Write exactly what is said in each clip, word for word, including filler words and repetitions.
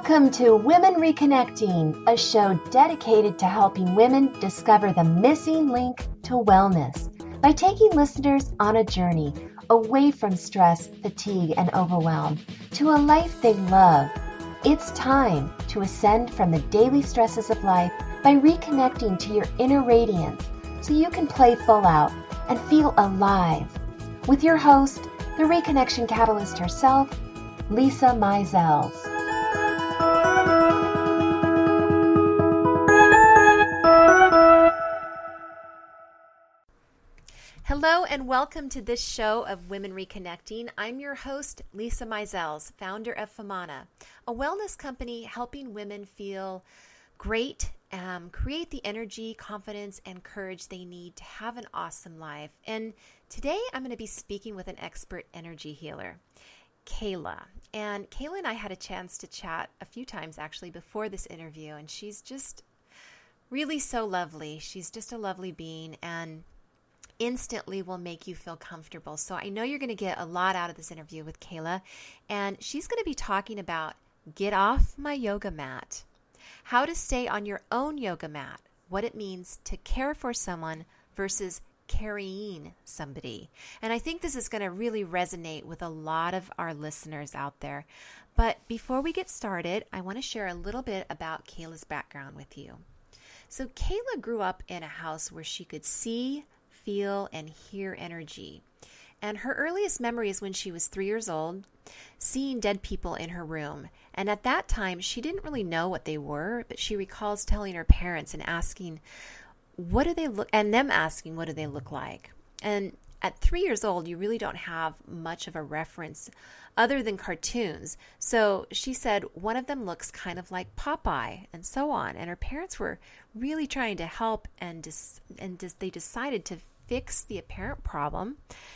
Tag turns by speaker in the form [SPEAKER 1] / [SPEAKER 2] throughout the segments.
[SPEAKER 1] Welcome to Women Reconnecting, a show dedicated to helping women discover the missing link to wellness by taking listeners on a journey away from stress, fatigue, and overwhelm to a life they love. It's time to ascend from the daily stresses of life by reconnecting to your inner radiance so you can play full out and feel alive. With your host, the Reconnection Catalyst herself, Lisa Mizels. Hello and welcome to this show of Women Reconnecting. I'm your host, Lisa Mizels, founder of Famana, a wellness company helping women feel great, um, create the energy, confidence, and courage they need to have an awesome life. And today I'm going to be speaking with an expert energy healer, Kayla. And Kayla and I had a chance to chat a few times actually before this interview, and she's just really so lovely. She's just a lovely being and instantly will make you feel comfortable. So I know you're going to get a lot out of this interview with Kayla, and she's going to be talking about get off my yoga mat, how to stay on your own yoga mat, what it means to care for someone versus carrying somebody. And I think this is going to really resonate with a lot of our listeners out there. But before we get started, I want to share a little bit about Kayla's background with you. So Kayla grew up in a house where she could see, feel, and hear energy. And her earliest memory is when she was three years old, seeing dead people in her room. And at that time, she didn't really know what they were, but she recalls telling her parents and asking, what do they look, and them asking, what do they look like? And at three years old, you really don't have much of a reference other than cartoons. So she said, one of them looks kind of like Popeye, and so on. And her parents were really trying to help, and dis- and dis- they decided to fix the apparent problem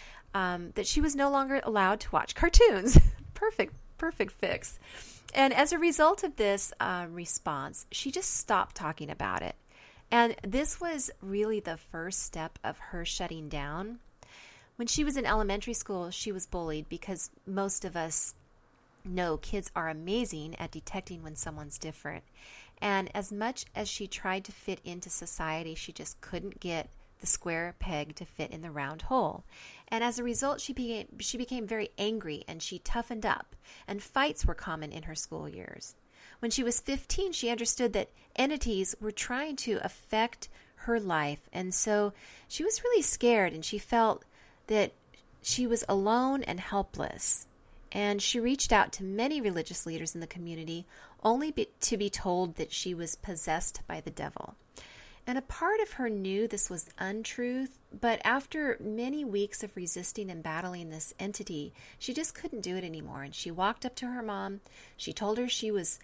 [SPEAKER 1] um, that she was no longer allowed to watch cartoons. Perfect, perfect fix. And as a result of this uh, response, she just stopped talking about it. And this was really the first step of her shutting down. When she was in elementary school, she was bullied because most of us know kids are amazing at detecting when someone's different. And as much as she tried to fit into society, she just couldn't get the square peg to fit in the round hole. And as a result, she became, she became very angry and she toughened up, and fights were common in her school years. When she was fifteen, she understood that entities were trying to affect her life. And so she was really scared, and she felt that she was alone and helpless. And she reached out to many religious leaders in the community, only be, to be told that she was possessed by the devil. And a part of her knew this was untruth, but after many weeks of resisting and battling this entity, she just couldn't do it anymore. And she walked up to her mom. She told her she was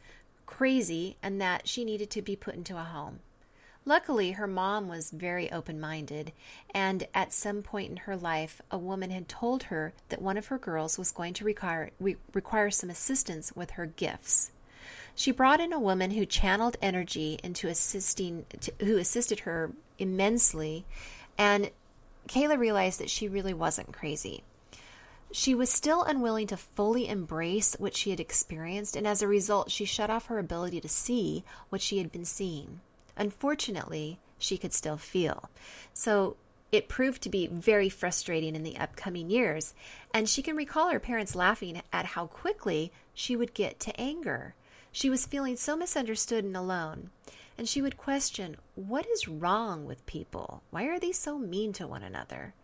[SPEAKER 1] crazy and that she needed to be put into a home. Luckily, her mom was very open-minded, and at some point in her life, a woman had told her that one of her girls was going to require, re- require some assistance with her gifts. She brought in a woman who channeled energy into assisting, to, who assisted her immensely, and Kayla realized that she really wasn't crazy. She was still unwilling to fully embrace what she had experienced, and as a result, she shut off her ability to see what she had been seeing. Unfortunately, she could still feel. So it proved to be very frustrating in the upcoming years, and she can recall her parents laughing at how quickly she would get to anger. She was feeling so misunderstood and alone, and she would question, what is wrong with people? Why are they so mean to one another?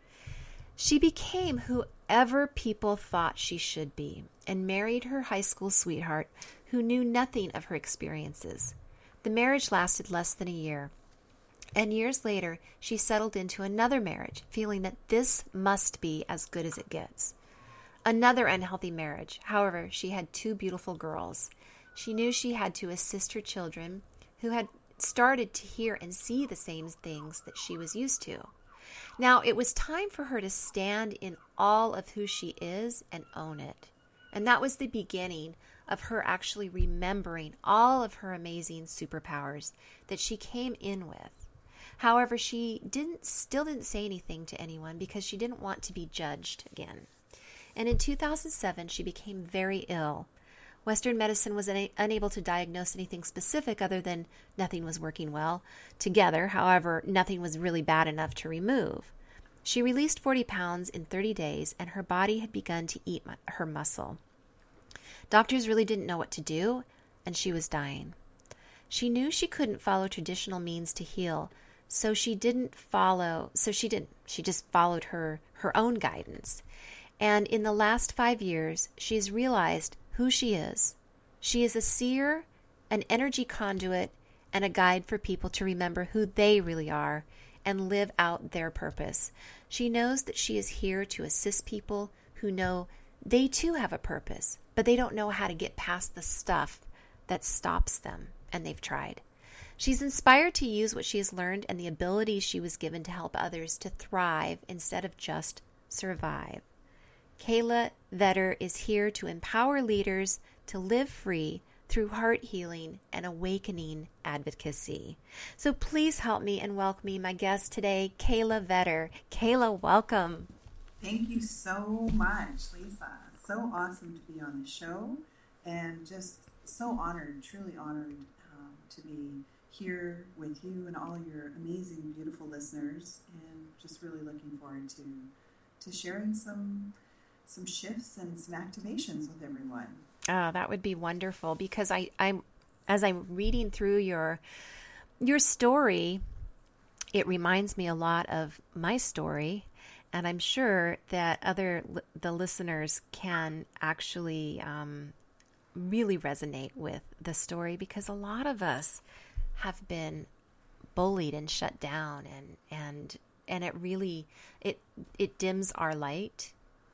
[SPEAKER 1] She became whoever people thought she should be and married her high school sweetheart who knew nothing of her experiences. The marriage lasted less than a year, and years later, she settled into another marriage, feeling that this must be as good as it gets. Another unhealthy marriage. However, she had two beautiful girls. She knew she had to assist her children, who had started to hear and see the same things that she was used to. Now, it was time for her to stand in all of who she is and own it. And that was the beginning of her actually remembering all of her amazing superpowers that she came in with. However, she didn't still didn't say anything to anyone because she didn't want to be judged again. And in two thousand seven, she became very ill, Western medicine was una- unable to diagnose anything specific other than nothing was working well together. However, nothing was really bad enough to remove. She released forty pounds in thirty days, and her body had begun to eat mu- her muscle. Doctors really didn't know what to do, and she was dying. She knew she couldn't follow traditional means to heal, so she didn't follow, so she didn't, she just followed her, her own guidance. And in the last five years, she's realized who she is. She is a seer, an energy conduit, and a guide for people to remember who they really are and live out their purpose. She knows that she is here to assist people who know they too have a purpose, but they don't know how to get past the stuff that stops them, and they've tried. She's inspired to use what she has learned and the abilities she was given to help others to thrive instead of just survive. Kayla Vetter is here to empower leaders to live free through heart healing and awakening advocacy. So please help me and welcome me, my guest today, Kayla Vetter. Kayla, welcome.
[SPEAKER 2] Thank you so much, Lisa. So awesome to be on the show, and just so honored, truly honored um, to be here with you and all your amazing, beautiful listeners, and just really looking forward to to sharing some some shifts and some activations with everyone.
[SPEAKER 1] Oh, that would be wonderful, because I, I'm as I'm reading through your your story, it reminds me a lot of my story, and I'm sure that other the listeners can actually um, really resonate with the story, because a lot of us have been bullied and shut down, and and and it really it it dims our light.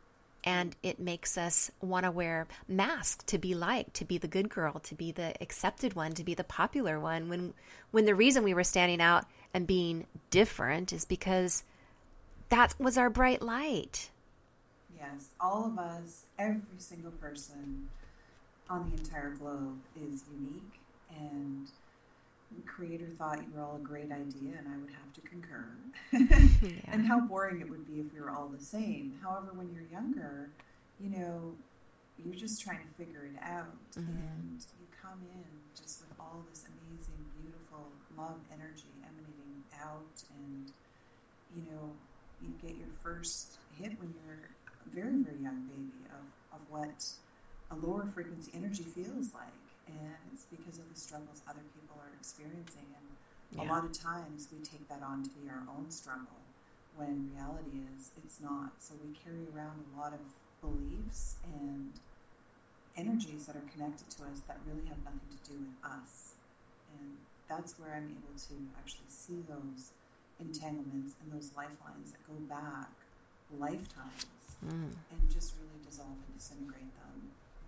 [SPEAKER 1] And it makes us want to wear masks to be liked, to be the good girl, to be the accepted one, to be the popular one. When when the reason we were standing out and being different is because that was our bright light.
[SPEAKER 2] Yes, all of us, every single person on the entire globe is unique, and the Creator thought you were all a great idea, and I would have to concur. Yeah. And how boring it would be if we were all the same. However, when you're younger, you know, you're just trying to figure it out, mm-hmm. and you come in just with all this amazing, beautiful love energy emanating out, and, you know, you get your first hit when you're a very, very young baby of, of what a lower frequency energy feels like. And it's because of the struggles other people are experiencing. And yeah. a lot of times we take that on to be our own struggle, when reality is it's not. So we carry around a lot of beliefs and energies that are connected to us that really have nothing to do with us. And that's where I'm able to actually see those entanglements and those lifelines that go back lifetimes mm. and just really dissolve and disintegrate them.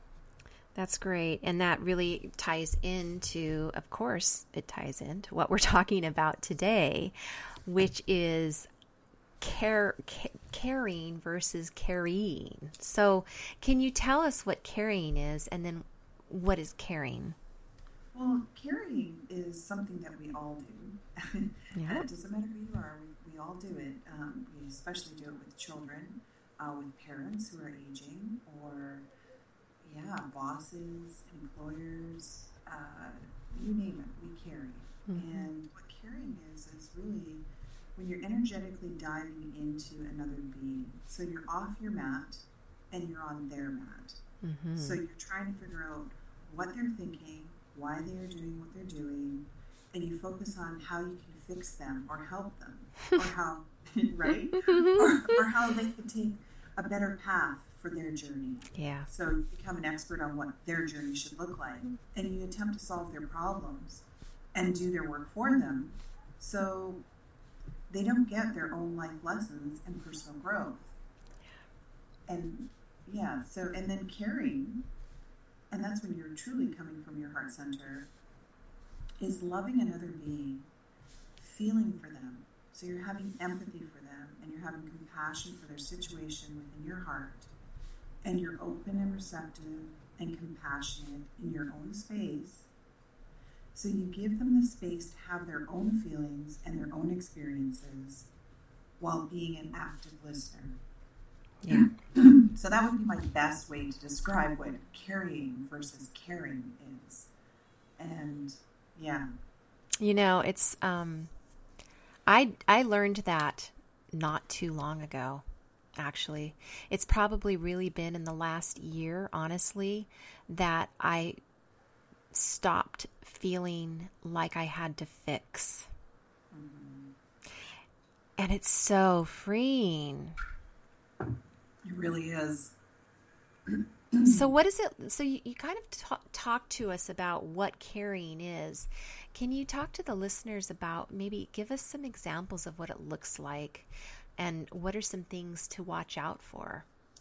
[SPEAKER 1] That's great. And that really ties into, of course, it ties into what we're talking about today, which is care, ca- caring versus carrying. So can you tell us what carrying is, and then what is caring?
[SPEAKER 2] Well, carrying is something that we all do. Yeah. It doesn't matter who you are, we, we all do it. Um, we especially do it with children, uh, with parents who are aging, or yeah, bosses, employers, uh, you name it, we carry. Mm-hmm. And what carrying is, is really when you're energetically diving into another being. So you're off your mat and you're on their mat. Mm-hmm. So you're trying to figure out what they're thinking, why they are doing what they're doing, and you focus on how you can fix them or help them, or how, right? or, or how they can take a better path for their journey.
[SPEAKER 1] Yeah.
[SPEAKER 2] So you become an expert on what their journey should look like, and you attempt to solve their problems and do their work for them, so they don't get their own life lessons and personal growth. And yeah, so and then caring, and that's when you're truly coming from your heart center, is loving another being, feeling for them. So you're having empathy for them, and you're having compassion for their situation within your heart. And you're open and receptive and compassionate in your own space. So you give them the space to have their own feelings and their own experiences while being an active listener.
[SPEAKER 1] Yeah.
[SPEAKER 2] So that would be my best way to describe what carrying versus caring is. And yeah.
[SPEAKER 1] You know, it's, um, I, I learned that not too long ago, actually. It's probably really been in the last year, honestly, that I stopped feeling like I had to fix. Mm-hmm. And it's so freeing.
[SPEAKER 2] It really is.
[SPEAKER 1] So what is it? So you, you kind of talk, talk to us about what carrying is. Can you talk to the listeners about, maybe give us some examples of what it looks like and what are some things to watch out for?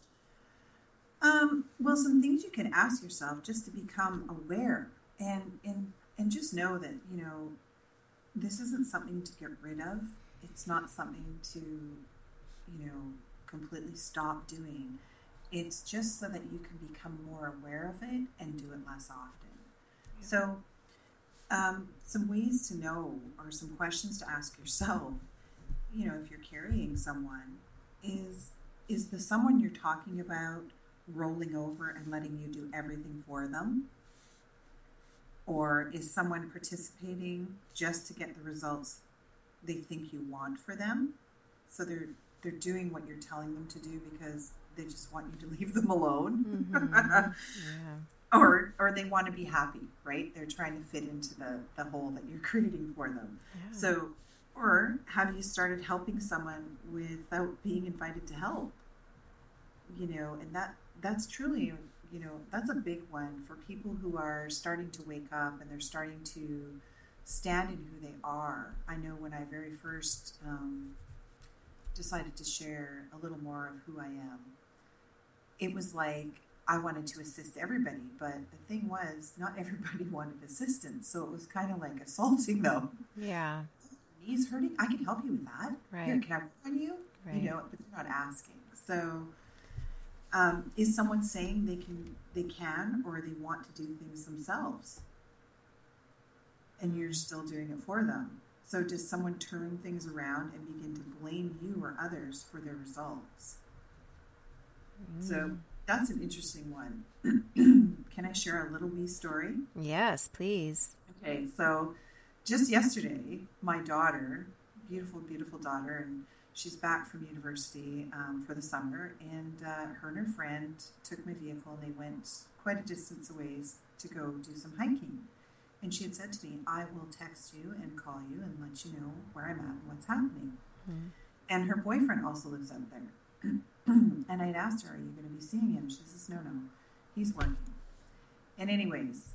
[SPEAKER 2] Um, well, some things you can ask yourself just to become aware and, and, and just know that, you know, this isn't something to get rid of. It's not something to, you know, completely stop doing. It's just so that you can become more aware of it and do it less often. Yeah. So um, some ways to know, or some questions to ask yourself, you know, if you're carrying someone, is is the someone you're talking about rolling over and letting you do everything for them? Or is someone participating just to get the results they think you want for them? So they're they're doing what you're telling them to do because they just want you to leave them alone. Mm-hmm. Yeah. Or or they want to be happy, right? They're trying to fit into the, the hole that you're creating for them. Yeah. So, or have you started helping someone without being invited to help? You know, and that that's truly, you know, that's a big one for people who are starting to wake up and they're starting to stand in who they are. I know when I very first um, decided to share a little more of who I am, it was like I wanted to assist everybody, but the thing was not everybody wanted assistance, so it was kind of like assaulting them.
[SPEAKER 1] Yeah.
[SPEAKER 2] Knees hurting? I can help you with that.
[SPEAKER 1] Right.
[SPEAKER 2] Here, can I work on you?
[SPEAKER 1] Right.
[SPEAKER 2] You know, but they're not asking. So um, is someone saying they can, they can, or they want to do things themselves? And you're still doing it for them. So does someone turn things around and begin to blame you or others for their results? Mm. So that's an interesting one. Can I share a little wee story?
[SPEAKER 1] Yes, please.
[SPEAKER 2] Okay, so just yesterday, my daughter, beautiful, beautiful daughter, and she's back from university um, for the summer, and uh, her and her friend took my vehicle and they went quite a distance away to go do some hiking. And she had said to me, I will text you and call you and let you know where I'm at and what's happening. Mm-hmm. And her boyfriend also lives out there. And I'd asked her, are you going to be seeing him? She says, no, no, he's working. And anyways,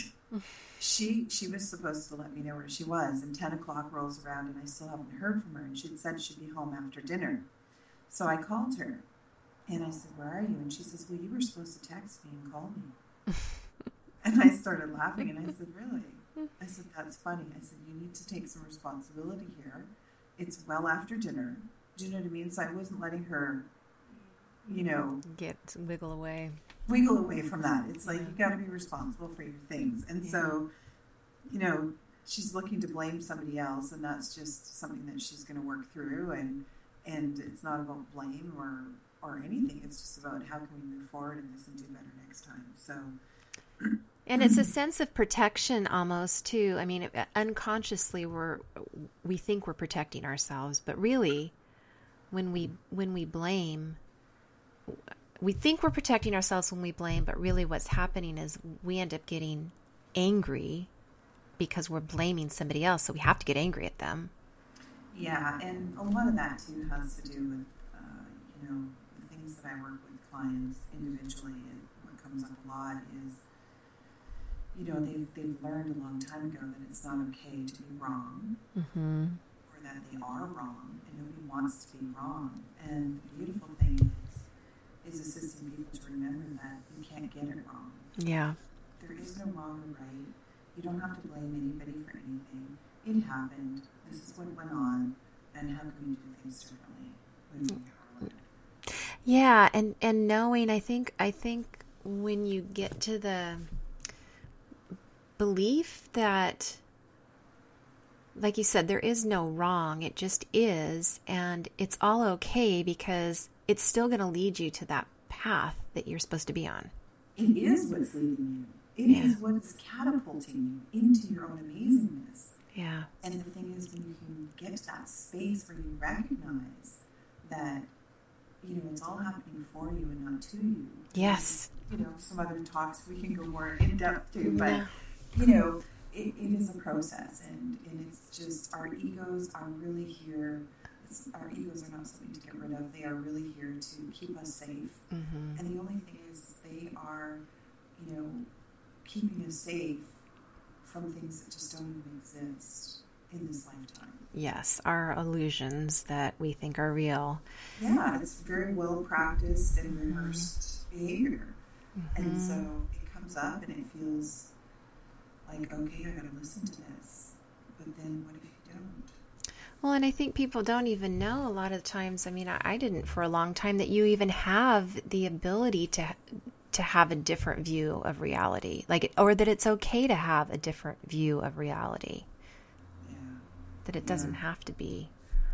[SPEAKER 2] she she was supposed to let me know where she was. And ten o'clock rolls around and I still haven't heard from her. And she'd said she'd be home after dinner. So I called her and I said, where are you? And she says, well, you were supposed to text me and call me. And I started laughing and I said, really? I said, that's funny. I said, you need to take some responsibility here. It's well after dinner. Do you know what I mean? So I wasn't letting her, you know,
[SPEAKER 1] get wiggle away.
[SPEAKER 2] Wiggle away from that. It's like, yeah. You got to be responsible for your things. And yeah. So, you know, she's looking to blame somebody else, and that's just something that she's going to work through. And and it's not about blame or or anything. It's just about how can we move forward in this and do better next time. So.
[SPEAKER 1] And it's a sense of protection almost too. I mean, unconsciously we're we think we're protecting ourselves, but really, when we when we blame, we think we're protecting ourselves when we blame, but really what's happening is we end up getting angry because we're blaming somebody else, so we have to get angry at them.
[SPEAKER 2] Yeah, and a lot of that too has to do with uh, you know the things that I work with clients individually, and what comes up a lot is, you know, they've, they've learned a long time ago that it's not okay to be wrong, mm-hmm. or that they are wrong, and nobody wants to be wrong. And the beautiful thing is, is assisting people to remember that you can't get it wrong.
[SPEAKER 1] Yeah.
[SPEAKER 2] There is no wrong or right. You don't have to blame anybody for anything. It happened. This is what went on, and how can we do things differently when we are learned?
[SPEAKER 1] Yeah, and, and knowing, I think, I think when you get to the belief that, like you said, there is no wrong, it just is, and it's all okay because it's still going to lead you to that path that you're supposed to be on.
[SPEAKER 2] It is what's leading you. It
[SPEAKER 1] Yeah.
[SPEAKER 2] is what is catapulting you into your own amazingness.
[SPEAKER 1] Yeah.
[SPEAKER 2] And the thing is, when you can get to that space where you recognize that, you know, it's all happening for you and not to you.
[SPEAKER 1] Yes.
[SPEAKER 2] And, you know, some other talks we can go more in depth to, but,
[SPEAKER 1] Yeah.
[SPEAKER 2] you know, it, it is a process, and, and it's just our egos are really here. It's, our egos are not something to get rid of. They are really here to keep us safe.
[SPEAKER 1] Mm-hmm.
[SPEAKER 2] And the only thing is, is they are, you know, keeping us safe from things that just don't even exist in this lifetime.
[SPEAKER 1] Yes, our illusions that we think are real.
[SPEAKER 2] Yeah, it's very well practiced and rehearsed behavior.
[SPEAKER 1] Mm-hmm.
[SPEAKER 2] And so it comes up and it feels like, okay, I got to listen to this. But then what if you don't?
[SPEAKER 1] Well, and I think people don't even know a lot of times. I mean, I, I didn't for a long time that you even have the ability to to have a different view of reality, like, or that it's okay to have a different view of reality.
[SPEAKER 2] Yeah.
[SPEAKER 1] That it doesn't yeah. have to be.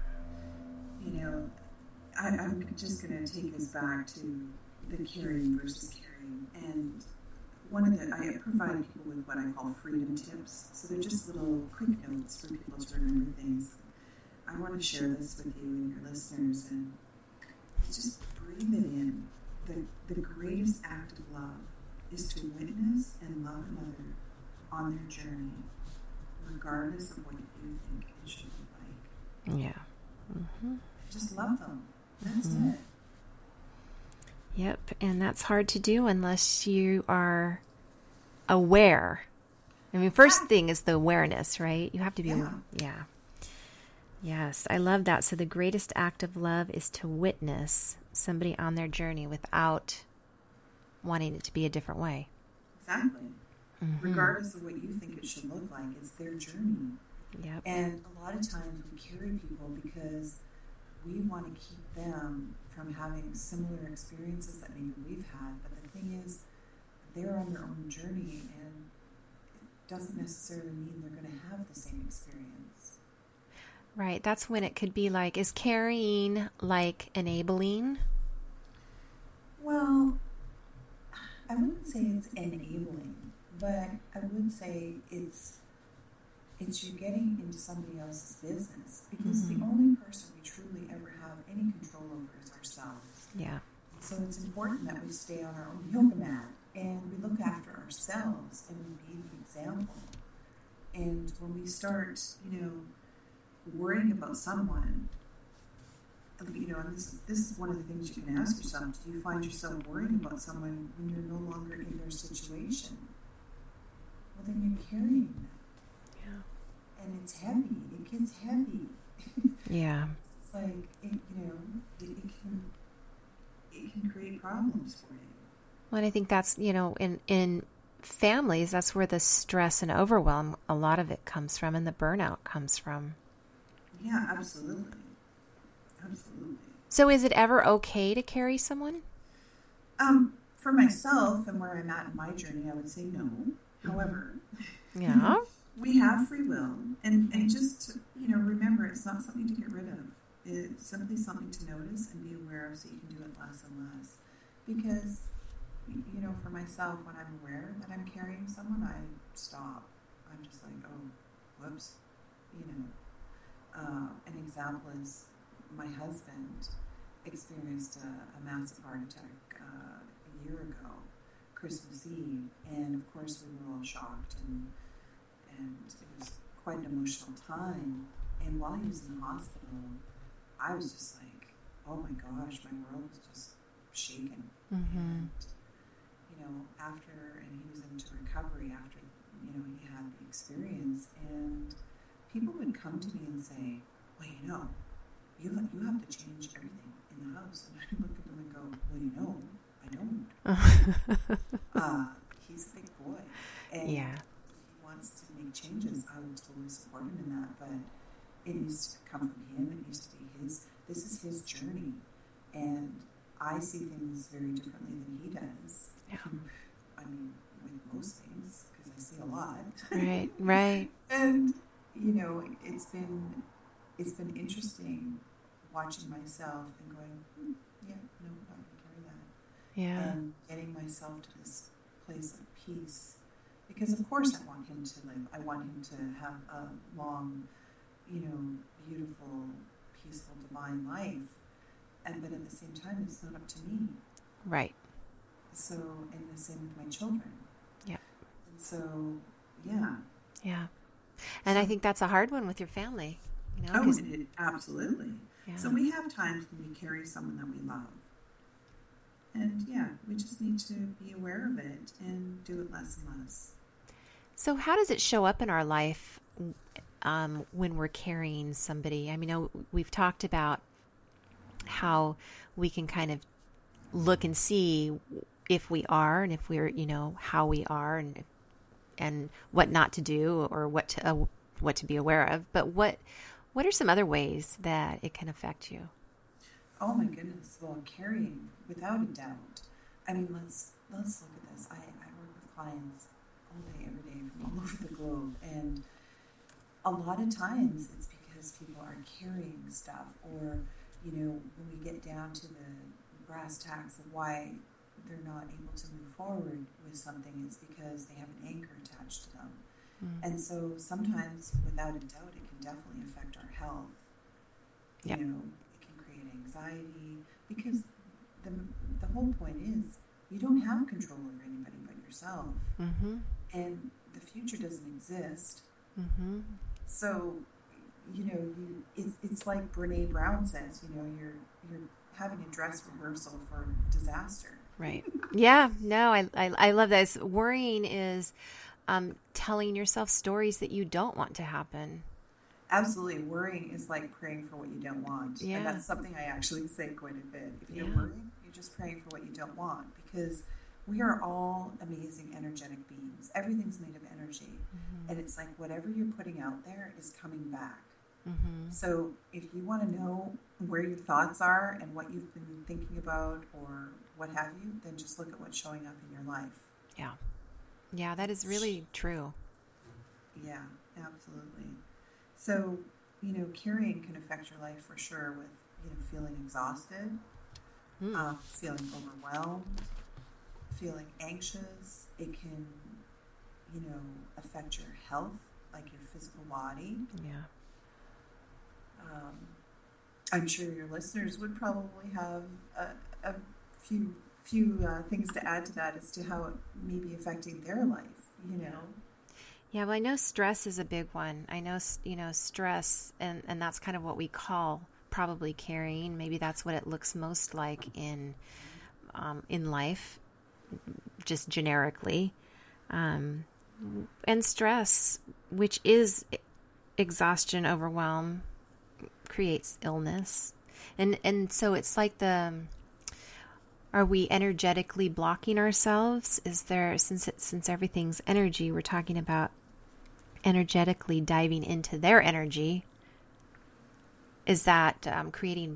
[SPEAKER 2] You know, I, I'm just going to take us back to the caring versus caring. And one of the, I provide people with what I call freedom tips. So they're just little quick notes for people to remember things. I want to share this with you and your listeners, and just breathe it in. The, the greatest act of love is to witness and love another on their journey, regardless of what you think it should be like.
[SPEAKER 1] Yeah. Mm-hmm.
[SPEAKER 2] Just love them. That's
[SPEAKER 1] mm-hmm.
[SPEAKER 2] it.
[SPEAKER 1] Yep, and that's hard to do unless you are aware. I mean, first thing is the awareness, right? You have to be,
[SPEAKER 2] yeah.
[SPEAKER 1] yeah. Yes, I love that. So the greatest act of love is to witness somebody on their journey without wanting it to be a different way.
[SPEAKER 2] Exactly.
[SPEAKER 1] Mm-hmm.
[SPEAKER 2] Regardless of what you think it should look like, it's their journey.
[SPEAKER 1] Yep.
[SPEAKER 2] And a lot of times we carry people because we want to keep them from having similar experiences that maybe we've had. But the thing is, they're on their own journey, and it doesn't necessarily mean they're going to have the same experience.
[SPEAKER 1] Right. That's when it could be like, is carrying like enabling?
[SPEAKER 2] Well, I wouldn't say it's enabling, but I would say it's it's you getting into somebody else's business, because mm-hmm. the only person we truly ever have any control over is ourselves.
[SPEAKER 1] Yeah.
[SPEAKER 2] So it's important that we stay on our own yoga mat and we look after ourselves and we be the example. And when we start, you know, worrying about someone, you know, and this is, this is one of the things you can ask yourself: do you find yourself worrying about someone when you're no longer in their situation? Well, then you're carrying them. Yeah. And it's heavy. It gets heavy.
[SPEAKER 1] Yeah.
[SPEAKER 2] It's like, it, you know, it, it can it can create problems for you.
[SPEAKER 1] Well, and I think that's, you know, in in families, that's where the stress and overwhelm, a lot of it comes from, and the burnout comes from.
[SPEAKER 2] Yeah, absolutely. Absolutely.
[SPEAKER 1] So is it ever okay to carry someone?
[SPEAKER 2] Um, for myself and where I'm at in my journey, I would say no. Mm-hmm. However,
[SPEAKER 1] yeah,
[SPEAKER 2] we have free will, and, and just, you know, remember, it's not something to get rid of. It's simply something to notice and be aware of, so you can do it less and less. Because, you know, for myself, when I'm aware that I'm carrying someone, I stop. I'm just like, oh, whoops, you know. Uh, an example is my husband experienced a, a massive heart attack uh, a year ago, Christmas Eve, and of course we were all shocked, and and it was quite an emotional time. And while he was in the hospital, I was just like, oh my gosh, my world was just shaken.
[SPEAKER 1] Mm-hmm.
[SPEAKER 2] And you know, after, and he was into recovery after, you know, he had the experience, and people would come to me and say, well, you know, you have, you have to change everything in the house. And I look at them and go, well, you know, I don't. uh, he's a big boy. And
[SPEAKER 1] yeah.
[SPEAKER 2] if he wants to make changes, I would totally support him in that. But it needs to come from him. It needs to be his, this is his journey. And I see things very differently than he does.
[SPEAKER 1] Yeah.
[SPEAKER 2] I mean, with most things, because I see a lot.
[SPEAKER 1] Right, right.
[SPEAKER 2] And, you know, it's been it's been interesting watching myself and going, hmm, yeah, no, I can carry that.
[SPEAKER 1] Yeah.
[SPEAKER 2] and getting myself to this place of peace. Because of course I want him to live. I want him to have a long, you know, beautiful, peaceful, divine life. And but at the same time, it's not up to me.
[SPEAKER 1] Right.
[SPEAKER 2] So, and the same with my children.
[SPEAKER 1] Yeah.
[SPEAKER 2] And so, yeah.
[SPEAKER 1] Yeah. And I think that's a hard one with your family. You know,
[SPEAKER 2] Oh,
[SPEAKER 1] 'cause-
[SPEAKER 2] it, absolutely.
[SPEAKER 1] yeah.
[SPEAKER 2] So we have times when we carry someone that we love. And yeah, we just need to be aware of it and do it less and less.
[SPEAKER 1] So how does it show up in our life um, when we're carrying somebody? I mean, know we've talked about how we can kind of look and see if we are, and if we're, you know, how we are, and and what not to do, or what to uh, what to be aware of. But what what are some other ways that it can affect you?
[SPEAKER 2] Oh my goodness! Well, carrying, without a doubt. I mean, let's let's look at this. I, I work with clients all day, every day, from all over the globe, and a lot of times it's because people are carrying stuff, or you know, when we get down to the brass tacks of why they're not able to move forward with something, it's because they have an anchor attached to them. Mm. And so sometimes, without a doubt, it can definitely affect our health. Yep. You know, it can create anxiety, because the the whole point is you don't have control over anybody but yourself. Mm-hmm. And the future doesn't exist. Mm-hmm. So, you know, you it's it's like Brene Brown says, you know, you're you're having a dress rehearsal for disaster.
[SPEAKER 1] Right. Yeah. No, I, I, I love this. Worrying is um, telling yourself stories that you don't want to happen.
[SPEAKER 2] Absolutely. Worrying is like praying for what you don't want.
[SPEAKER 1] Yeah.
[SPEAKER 2] And that's something I actually say quite a bit. If you're
[SPEAKER 1] yeah.
[SPEAKER 2] worrying, you're just praying for what you don't want, because we are all amazing energetic beings. Everything's made of energy. Mm-hmm. And it's like whatever you're putting out there is coming back. Mm-hmm. So if you want to know where your thoughts are and what you've been thinking about or what have you, then just look at what's showing up in your life.
[SPEAKER 1] Yeah. Yeah, that is really true.
[SPEAKER 2] Yeah, absolutely. So, you know, carrying can affect your life for sure with, you know, feeling exhausted, mm. uh, feeling overwhelmed, feeling anxious. It can, you know, affect your health, like your physical body.
[SPEAKER 1] Yeah.
[SPEAKER 2] Um, I'm sure your listeners would probably have a, a few few uh, things to add to that as to how it may be affecting their life, you know.
[SPEAKER 1] Yeah, well, I know stress is a big one. I know, you know, stress, and, and that's kind of what we call probably carrying. Maybe that's what it looks most like in um, in life, just generically. Um, and stress, which is exhaustion, overwhelm, creates illness. And and so it's like the, are we energetically blocking ourselves? Is there, since it, since everything's energy, we're talking about energetically diving into their energy. Is that um, creating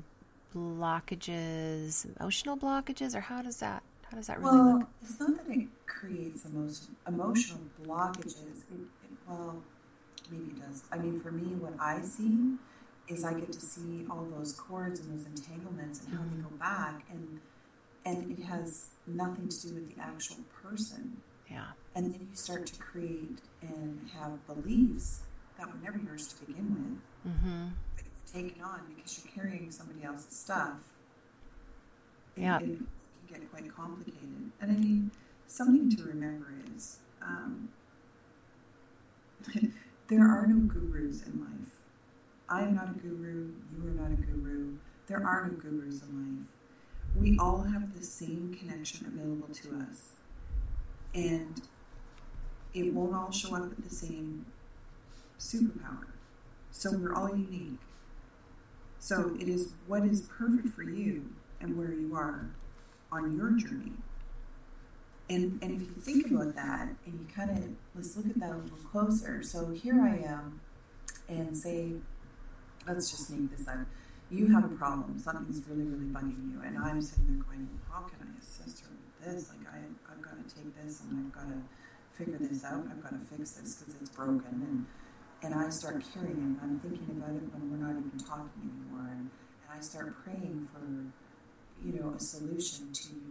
[SPEAKER 1] blockages, emotional blockages, or how does that, how does that really
[SPEAKER 2] well,
[SPEAKER 1] look?
[SPEAKER 2] It's not that it creates emotion, emotional blockages. It, it, well, maybe it does. I mean, for me, what I see is I get to see all those cords and those entanglements and how they go back, and and it has nothing to do with the actual person.
[SPEAKER 1] Yeah.
[SPEAKER 2] And then you start to create and have beliefs that were never yours to begin with, mm-hmm. that you've taken on because you're carrying somebody else's stuff.
[SPEAKER 1] Yeah.
[SPEAKER 2] It, it can get quite complicated. And I mean, something to remember is um, there are no gurus in life. I am not a guru. You are not a guru. There are no gurus in life. We all have the same connection available to us. And it won't all show up with the same superpower. So we're all unique. So it is what is perfect for you and where you are on your journey. And and if you think about that and you kind of, let's look at that a little closer. So here I am, and say, let's just make this up. You have a problem. Something's really, really bugging you. And I'm sitting there going, how can I assist her with this? Like, I, I've got to take this and I've got to figure this out. I've got to fix this because it's broken. And and I start carrying it. I'm thinking about it when we're not even talking anymore. And, and I start praying for, you know, a solution to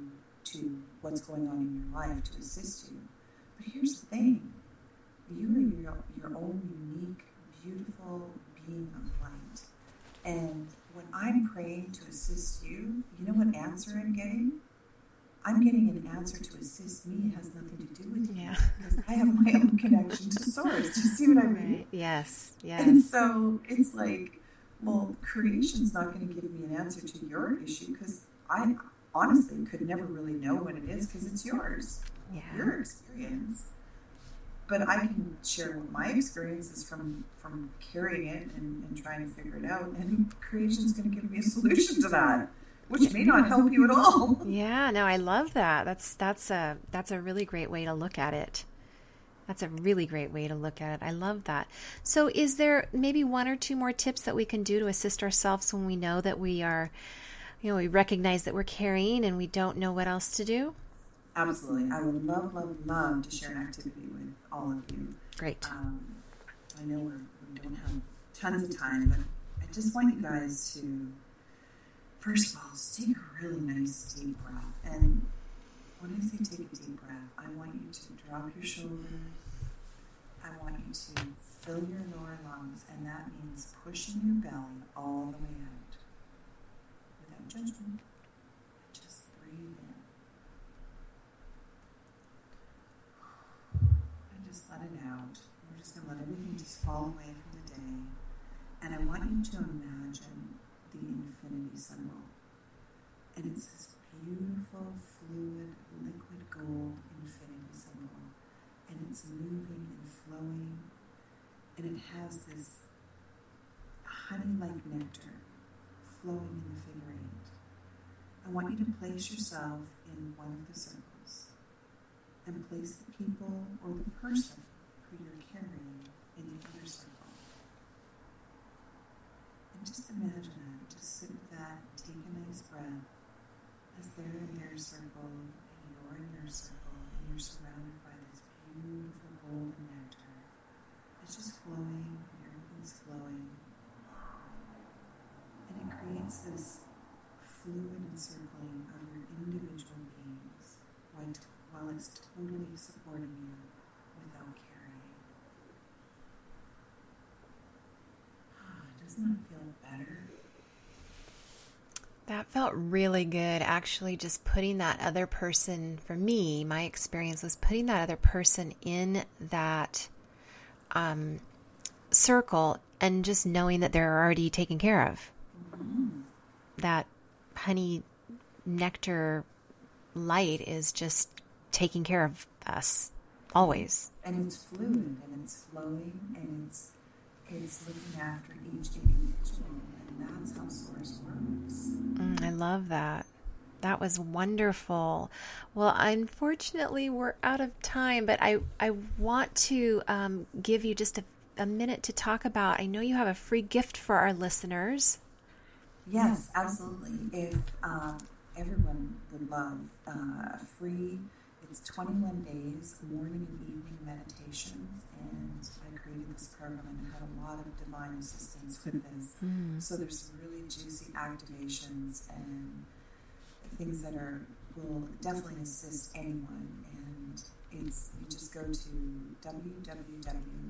[SPEAKER 2] to what's going on in your life to assist you. But here's the thing. You are your, your own unique, beautiful being of light. And when I'm praying to assist you, you know what answer I'm getting? I'm getting an answer to assist me. It has nothing to do with you.
[SPEAKER 1] Yeah.
[SPEAKER 2] Because I have my own connection to Source. Do you see what I mean?
[SPEAKER 1] Right. Yes. Yes.
[SPEAKER 2] And so it's like, well, creation's not going to give me an answer to your issue because I honestly could never really know what it is because it's yours,
[SPEAKER 1] Yeah.
[SPEAKER 2] your experience. But I can share what my experience is from, from carrying it and, and trying to figure it out. And creation's going to give me a solution to that, which may not help you at all.
[SPEAKER 1] Yeah, no, I love that. That's that's a that's a really great way to look at it. That's a really great way to look at it. I love that. So is there maybe one or two more tips that we can do to assist ourselves when we know that we are, you know, we recognize that we're carrying and we don't know what else to do?
[SPEAKER 2] Absolutely. I would love, love, love to share an activity with all of you.
[SPEAKER 1] Great.
[SPEAKER 2] Um, I know we're, we don't have tons of time, but I just want you guys to, first of all, just take a really nice deep breath. And when I say take a deep breath, I want you to drop your shoulders. I want you to fill your lower lungs, and that means pushing your belly all the way out without judgment. Just breathe in. And just let it out. We're just going to let everything just fall away from the day. And I want you to imagine the infinity symbol. And it's this beautiful, fluid, liquid gold infinity symbol. And it's moving and flowing. And it has this honey-like nectar flowing in the figure eight. I want you to place yourself in one of the circles and place the people or the person who you're carrying in the other circle. And just imagine it. Just sit with that and take a nice breath as they're in their circle and you're in your circle and you're surrounded by this beautiful golden nectar. It's just flowing, everything's flowing. And it creates this fluid encircling of your individual beings while, t- while it's totally supporting you without carrying. Doesn't that feel better?
[SPEAKER 1] That felt really good. Actually, just putting that other person, for me, my experience was putting that other person in that um, circle and just knowing that they're already taken care of.
[SPEAKER 2] Mm-hmm.
[SPEAKER 1] That honey nectar light is just taking care of us always.
[SPEAKER 2] And it's fluid and it's flowing and it's it's looking after each individual, and that's how Source works.
[SPEAKER 1] Mm, I love that. That was wonderful. Well, unfortunately, we're out of time, but I, I want to um, give you just a, a minute to talk about, I know you have a free gift for our listeners.
[SPEAKER 2] Yes, absolutely. If um, everyone would love uh, a free, it's twenty-one days, morning and evening meditations, and I created this program and had a lot of divine assistance with this.
[SPEAKER 1] Mm.
[SPEAKER 2] So there's some really juicy activations and things that are will definitely assist anyone. And it's you just go to w w w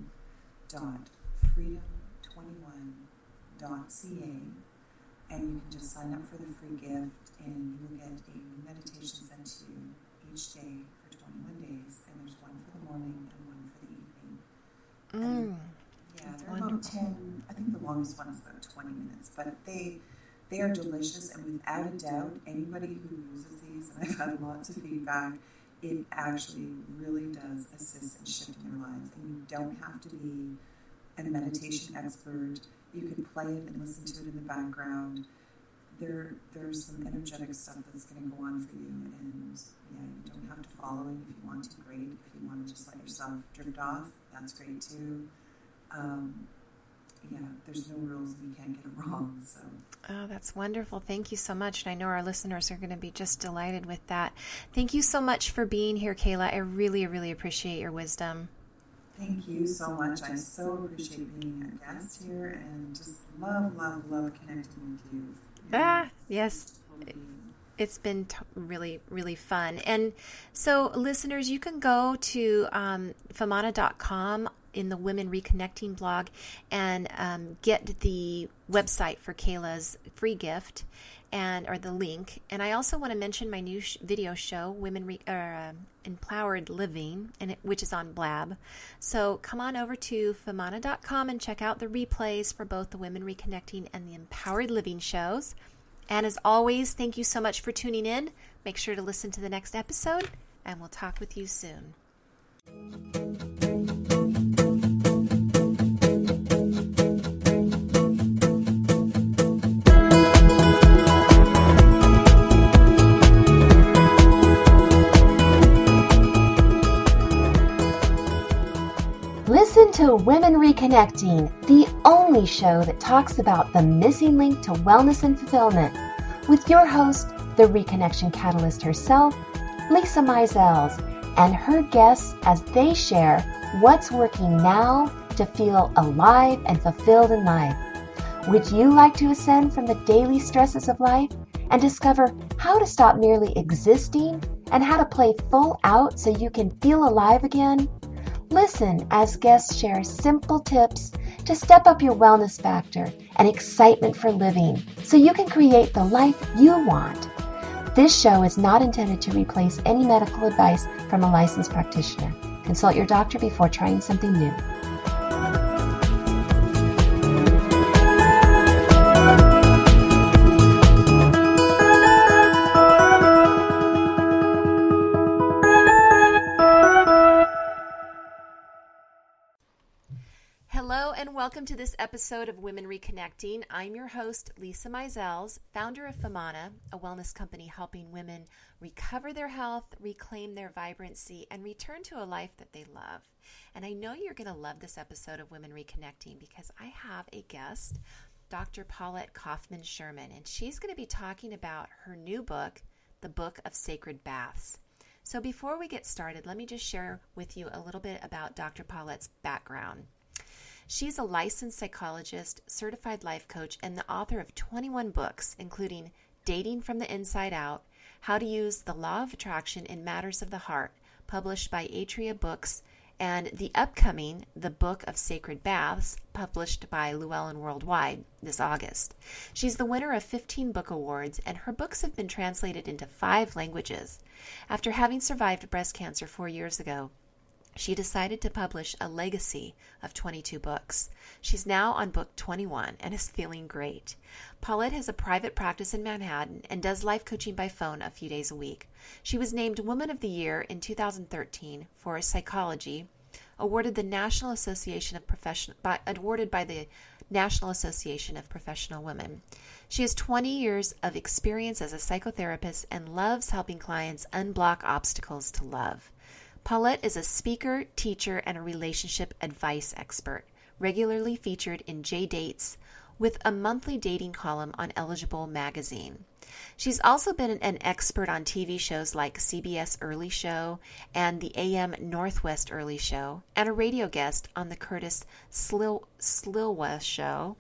[SPEAKER 2] dot freedom twenty-one dot c a and you can just sign up for the free gift, and you will get a meditation sent to you each day for twenty-one days, and there's one for the morning and one for the evening.
[SPEAKER 1] Mm.
[SPEAKER 2] And, yeah, they're
[SPEAKER 1] Wonderful.
[SPEAKER 2] about ten, I think the longest one is about twenty minutes, but they they are delicious, and without a doubt, anybody who uses these, and I've had lots of feedback, it actually really does assist in shifting their lives. And you don't have to be a meditation expert. You can play it and listen to it in the background. There, there's some energetic stuff that's going to go on for you, and yeah, you don't have to follow it. If you want to, great. If you want to just let yourself drift off, that's great too. Um, yeah, there's no rules, and you can't get it wrong. So.
[SPEAKER 1] Oh, that's wonderful. Thank you so much. And I know our listeners are going to be just delighted with that. Thank you so much for being here, Kayla. I really, really appreciate your wisdom.
[SPEAKER 2] Thank you so much. I so appreciate being a guest here, and just love, love, love connecting with you.
[SPEAKER 1] Ah, yes.
[SPEAKER 2] Totally
[SPEAKER 1] It's been t- really, really fun. And so, listeners, you can go to um, famana dot com in the Women Reconnecting blog and um, get the website for Kayla's free gift and or the link. And I also want to mention my new sh- video show, Women Re- uh, Empowered Living, and it, which is on Blab. So come on over to famana dot com and check out the replays for both the Women Reconnecting and the Empowered Living shows. And as always, thank you so much for tuning in. Make sure to listen to the next episode, and we'll talk with you soon.
[SPEAKER 3] Listen to Women Reconnecting, the only show that talks about the missing link to wellness and fulfillment, with your host, the Reconnection Catalyst herself, Lisa Mizels, and her guests as they share what's working now to feel alive and fulfilled in life. Would you like to ascend from the daily stresses of life and discover how to stop merely existing and how to play full out so you can feel alive again? Listen as guests share simple tips to step up your wellness factor and excitement for living so you can create the life you want. This show is not intended to replace any medical advice from a licensed practitioner. Consult your doctor before trying something new.
[SPEAKER 1] Hello and welcome to this episode of Women Reconnecting. I'm your host, Lisa Mizels, founder of Famana, a wellness company helping women recover their health, reclaim their vibrancy, and return to a life that they love. And I know you're going to love this episode of Women Reconnecting because I have a guest, Doctor Paulette Kaufman Sherman, and she's going to be talking about her new book, The Book of Sacred Baths. So before we get started, let me just share with you a little bit about Doctor Paulette's background. She's a licensed psychologist, certified life coach, and the author of twenty-one books, including Dating from the Inside Out, How to Use the Law of Attraction in Matters of the Heart, published by Atria Books, and the upcoming The Book of Sacred Baths, published by Llewellyn Worldwide this August. She's the winner of fifteen book awards, and her books have been translated into five languages. After having survived breast cancer four years ago, she decided to publish a legacy of twenty-two books. She's now on book twenty-one and is feeling great. Paulette has a private practice in Manhattan and does life coaching by phone a few days a week. She was named Woman of the Year in two thousand thirteen for psychology, awarded the National Association of Professional, by, awarded by the National Association of Professional Women. She has twenty years of experience as a psychotherapist and loves helping clients unblock obstacles to love. Paulette is a speaker, teacher, and a relationship advice expert, regularly featured in J Dates with a monthly dating column on Eligible magazine. She's also been an expert on T V shows like C B S Early Show and the A M Northwest Early Show, and a radio guest on the Curtis Slil- Slilwa Show,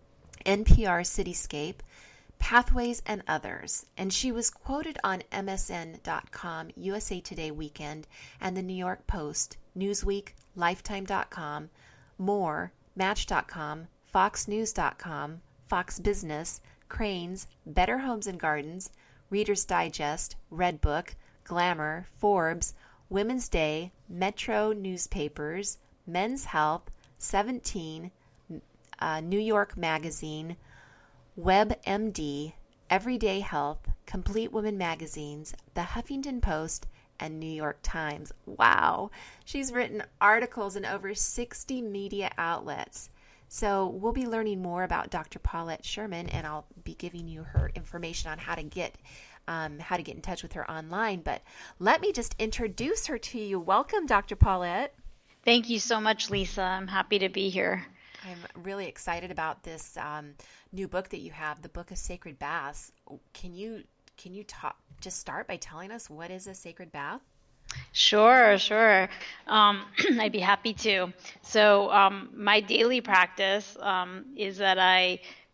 [SPEAKER 1] N P R Cityscape, Pathways, and others. And she was quoted on M S N dot com, U S A Today Weekend, and the New York Post, Newsweek, Lifetime dot com, More, Match dot com, Fox News dot com, Fox Business, Cranes, Better Homes and Gardens, Reader's Digest, Redbook, Glamour, Forbes, Women's Day, Metro Newspapers, Men's Health, Seventeen, uh, New York Magazine, WebMD, Everyday Health, Complete Women magazines, The Huffington Post, and New York Times. Wow. She's written articles in over sixty media outlets. So we'll be learning more about Doctor Paulette Sherman, and I'll be giving you her information on how to get um, how to get in touch with her online. But let me just introduce her to you. Welcome, Doctor Paulette.
[SPEAKER 4] Thank you so much, Lisa. I'm happy to be here.
[SPEAKER 1] I'm really excited about this um, new book that you have, The Book of Sacred Baths. Can you can you talk, just start by telling us what is a sacred bath?
[SPEAKER 4] Sure, sure. Um, I'd be happy to. So um, my daily practice um, is that I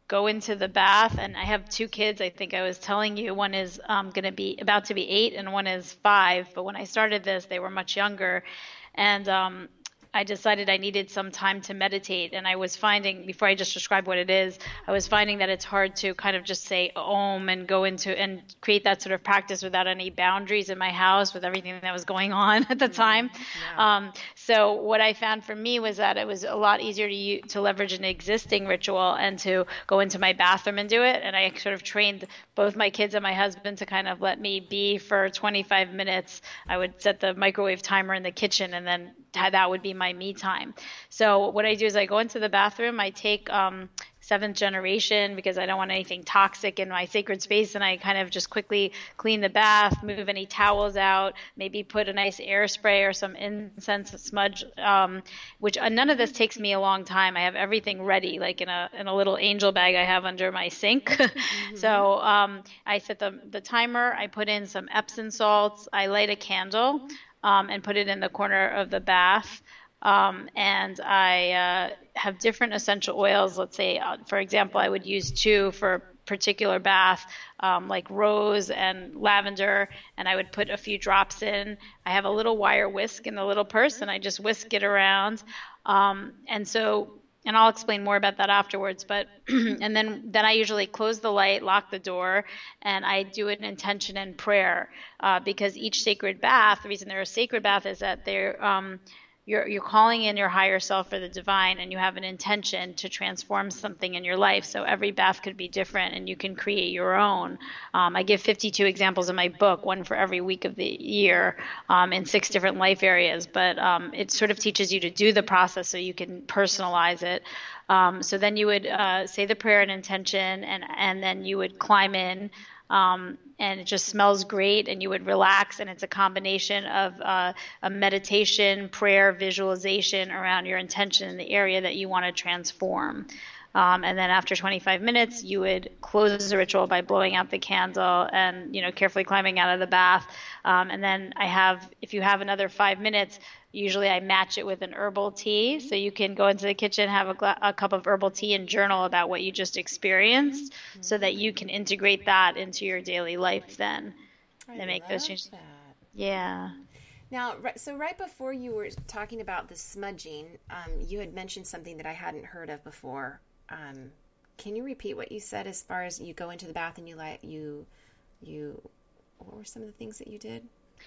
[SPEAKER 4] go into the bath, and I have two kids. I think I was telling you, one is um, going to be about to be eight and one is five. But when I started this, they were much younger. And um, I decided I needed some time to meditate. And I was finding, before I just describe what it is, I was finding that it's hard to kind of just say Om and go into and create that sort of practice without any boundaries in my house with everything that was going on at the time. Yeah. Um, so what I found for me was that it was a lot easier to use, to leverage an existing ritual and to go into my bathroom and do it. And I sort of trained both my kids and my husband to kind of let me be for twenty-five minutes. I would set the microwave timer in the kitchen, and then that would be my me time. So what I do is I go into the bathroom, I take um, seventh generation because I don't want anything toxic in my sacred space, and I kind of just quickly clean the bath, move any towels out, maybe put a nice air spray or some incense smudge, um, which uh, none of this takes me a long time. I have everything ready, like in a in a little angel bag I have under my sink. Mm-hmm. So um, I set the, the timer, I put in some Epsom salts, I light a candle, Um, and put it in the corner of the bath. Um, and I uh, have different essential oils. Let's say, uh, for example, I would use two for a particular bath, um, like rose and lavender, and I would put a few drops in. I have a little wire whisk in the little purse, and I just whisk it around. Um, and so, and I'll explain more about that afterwards, but, and then, then I usually close the light, lock the door, and I do an intention and prayer, uh, because each sacred bath, the reason they're a sacred bath is that they're, um, you're, you're calling in your higher self or the divine, and you have an intention to transform something in your life. So every bath could be different, and you can create your own. Um, I give fifty-two examples in my book, one for every week of the year, um, in six different life areas. But um, it sort of teaches you to do the process so you can personalize it. Um, so then you would uh, say the prayer and intention, and, and then you would climb in. Um, and it just smells great, and you would relax, and it's a combination of uh, a meditation, prayer, visualization around your intention in the area that you want to transform. Um, and then after twenty-five minutes, you would close the ritual by blowing out the candle and, you know, carefully climbing out of the bath. Um, and then I have, if you have another five minutes, usually I match it with an herbal tea. So you can go into the kitchen, have a, gla- a cup of herbal tea, and journal about what you just experienced, mm-hmm. so that you can integrate that into your daily life then.
[SPEAKER 1] I
[SPEAKER 4] and make those changes.
[SPEAKER 1] That.
[SPEAKER 4] Yeah.
[SPEAKER 1] Now, so right before you were talking about the smudging, um, you had mentioned something that I hadn't heard of before. Um, can you repeat what you said as far as you go into the bath and you light, you, you, what were some of the things that you did?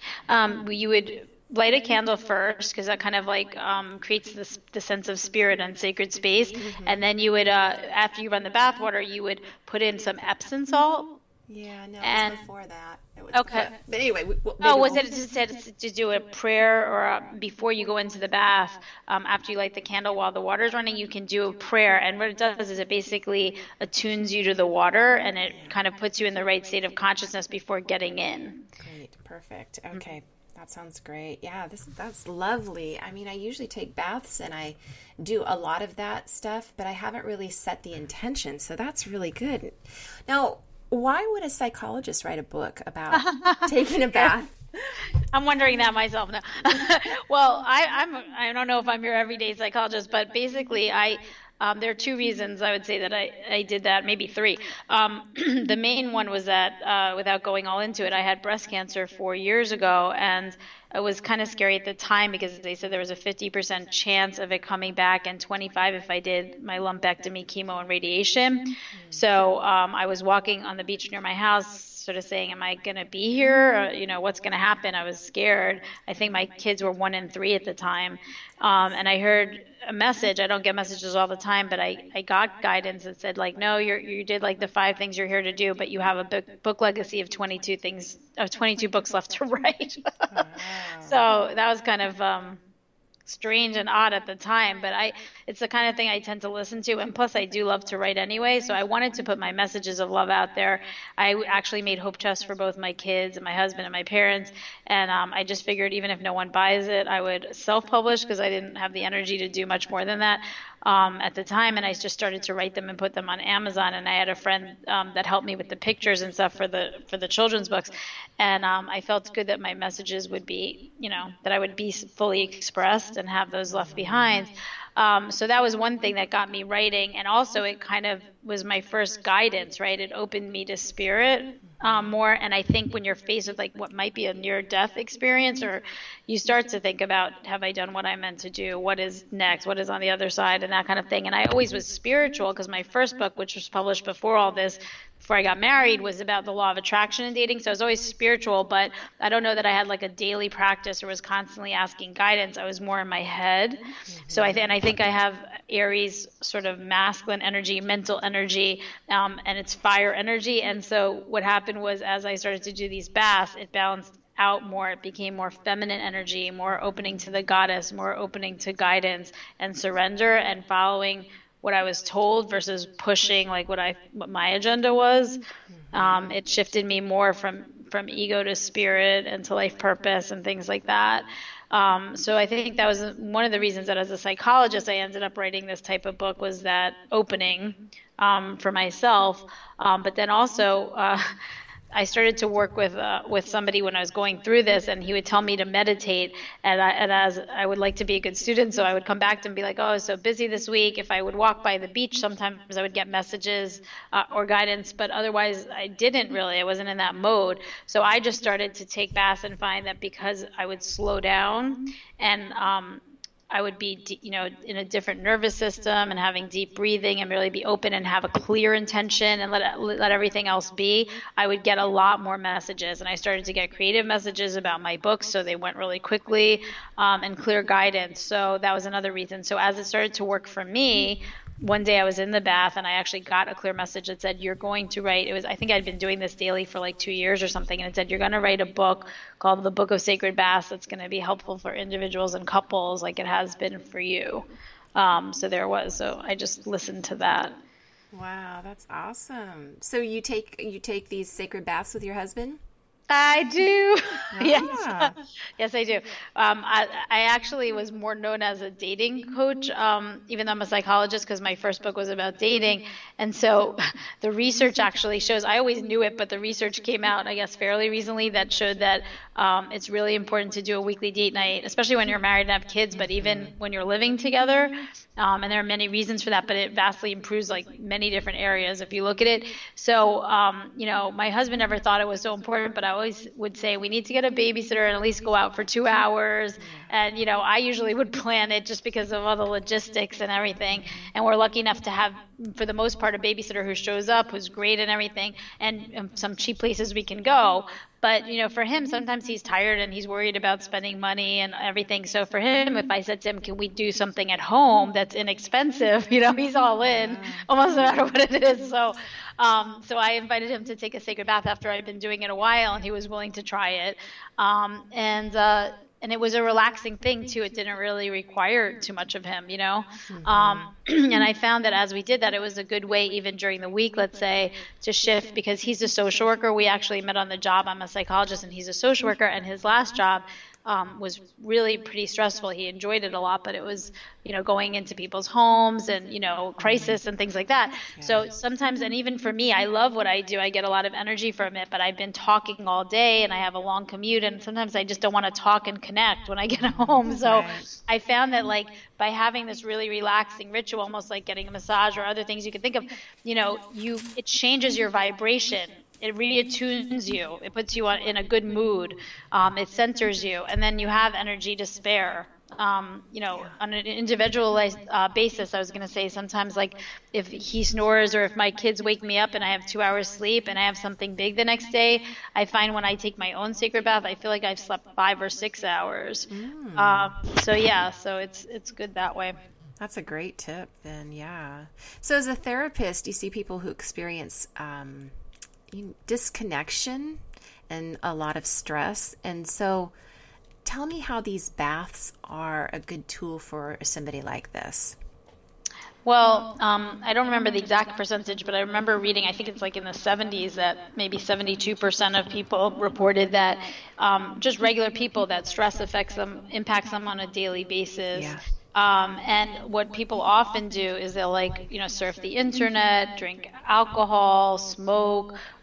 [SPEAKER 4] Um, you would light a candle first, because that kind of like um, creates this the sense of spirit and sacred space. Mm-hmm. And then you would, uh, after you run the bath water, you would put in some Epsom salt.
[SPEAKER 1] Yeah, no, it
[SPEAKER 4] and,
[SPEAKER 1] was before that. It was
[SPEAKER 4] okay.
[SPEAKER 1] Before, but anyway. We, we,
[SPEAKER 4] oh, was it just said to do a prayer or a, before you go into the bath, um, after you light the candle while the water's running, you can do a prayer. And what it does is it basically attunes you to the water, and it kind of puts you in the right state of consciousness before getting in.
[SPEAKER 1] Great. Perfect. Okay. That sounds great. Yeah, this that's lovely. I mean, I usually take baths and I do a lot of that stuff, but I haven't really set the intention. So that's really good. Now, why would a psychologist write a book about taking a bath?
[SPEAKER 4] I'm wondering that myself now. Well, I, I'm I don't know if I'm your everyday psychologist, but basically I um, there are two reasons I would say that I, I did that, maybe three. Um, the main one was that, uh, without going all into it, I had breast cancer four years ago, and it was kind of scary at the time because they said there was a fifty percent chance of it coming back and twenty-five if I did my lumpectomy, chemo, and radiation. So um, I was walking on the beach near my house, sort of saying, am I going to be here? Or, you know, what's going to happen? I was scared. I think my kids were one and three at the time. Um, and I heard a message. I don't get messages all the time, but I, I got guidance that said, like, no, you're, you did like the five things you're here to do, but you have a book, book legacy of twenty-two things, of twenty-two books left to write. Wow. So that was kind of um, strange and odd at the time, but I it's the kind of thing I tend to listen to, and plus I do love to write anyway, so I wanted to put my messages of love out there. I actually made hope chests for both my kids and my husband and my parents, and um, I just figured even if no one buys it, I would self-publish because I didn't have the energy to do much more than that um, at the time, and I just started to write them and put them on Amazon, and I had a friend um, that helped me with the pictures and stuff for the for the children's books, and um, I felt good that my messages would be, you know, that I would be fully expressed and have those left behind. Um, so that was one thing that got me writing, and also it kind of was my first guidance, right? It opened me to spirit um, more. And I think when you're faced with like what might be a near-death experience, or you start to think about, have I done what I meant to do? What is next? What is on the other side? And that kind of thing. And I always was spiritual because my first book, which was published before all this, before I got married, was about the law of attraction and dating. So I was always spiritual, but I don't know that I had like a daily practice or was constantly asking guidance. I was more in my head. Mm-hmm. So I th- and I think I have Aries sort of masculine energy, mental energy, um, and it's fire energy. And so what happened was, as I started to do these baths, it balanced out more. It became more feminine energy, more opening to the goddess, more opening to guidance and surrender and following what I was told versus pushing like what I what my agenda was. Um, it shifted me more from from ego to spirit and to life purpose and things like that. Um, so I think that was one of the reasons that as a psychologist I ended up writing this type of book, was that opening um, for myself. Um, but then also uh, I started to work with uh, with somebody when I was going through this, and he would tell me to meditate, and, I, and as I would like to be a good student, so I would come back to him and be like, oh, I was so busy this week. If I would walk by the beach, sometimes I would get messages uh, or guidance, but otherwise I didn't really. I wasn't in that mode. So I just started to take baths and find that because I would slow down and um, I would be, you know, in a different nervous system and having deep breathing and really be open and have a clear intention and let let everything else be, I would get a lot more messages. And I started to get creative messages about my books, so they went really quickly, um, and clear guidance. So that was another reason. So as it started to work for me, one day I was in the bath and I actually got a clear message that said, you're going to write, it was, I think I'd been doing this daily for like two years or something. And it said, you're going to write a book called The Book of Sacred Baths that's going to be helpful for individuals and couples like it has been for you. Um, so there was, so I just listened to that.
[SPEAKER 1] Wow, that's awesome. So you take, you take these sacred baths with your husband?
[SPEAKER 4] I do.
[SPEAKER 1] Ah.
[SPEAKER 4] Yes. Yes, I do. Um, I, I actually was more known as a dating coach, um, even though I'm a psychologist, because my first book was about dating. And so the research actually shows, I always knew it, but the research came out, I guess, fairly recently that showed that um, it's really important to do a weekly date night, especially when you're married and have kids, but even when you're living together. Um, and there are many reasons for that, but it vastly improves like many different areas if you look at it. So, um, you know, my husband never thought it was so important, but I always would say we need to get a babysitter and at least go out for two hours. And, you know, I usually would plan it just because of all the logistics and everything. And we're lucky enough to have, for the most part, a babysitter who shows up, who's great and everything, and um, some cheap places we can go. But, you know, for him, sometimes he's tired and he's worried about spending money and everything. So for him, if I said to him, can we do something at home that's inexpensive, you know, he's all in, almost no matter what it is. So um, so I invited him to take a sacred bath after I'd been doing it a while, and he was willing to try it. Um, and uh, and it was a relaxing thing, too. It didn't really require too much of him, you know. Um, and I found that as we did that, it was a good way, even during the week, let's say, to shift, because he's a social worker. We actually met on the job. I'm a psychologist, and he's a social worker. And his last job um, was really pretty stressful. He enjoyed it a lot, but it was, you know, going into people's homes and, you know, crisis and things like that. So sometimes, and even for me, I love what I do. I get a lot of energy from it, but I've been talking all day and I have a long commute, and sometimes I just don't want to talk and connect when I get home. So I found that, like, by having this really relaxing ritual, almost like getting a massage or other things you can think of, you know, you it changes your vibration. It reattunes you. It puts you on, in a good mood. Um, it centers you, and then you have energy to spare. Um, you know, on an individualized uh, basis, I was going to say sometimes, like, if he snores or if my kids wake me up and I have two hours sleep and I have something big the next day, I find when I take my own sacred bath, I feel like I've slept five or six hours. Mm. Um, so yeah, so it's it's good that way.
[SPEAKER 1] That's a great tip then, yeah. So as a therapist, you see people who experience um, disconnection and a lot of stress. And so tell me how these baths are a good tool for somebody like this.
[SPEAKER 4] Well, um, I don't remember the exact percentage, but I remember reading, I think it's like in the seventies, that maybe seventy-two percent of people reported that um, just regular people, that stress affects them, impacts them on a daily basis. Yeah. Um, and what people often do is they'll, like, you know, surf the internet, drink alcohol, smoke,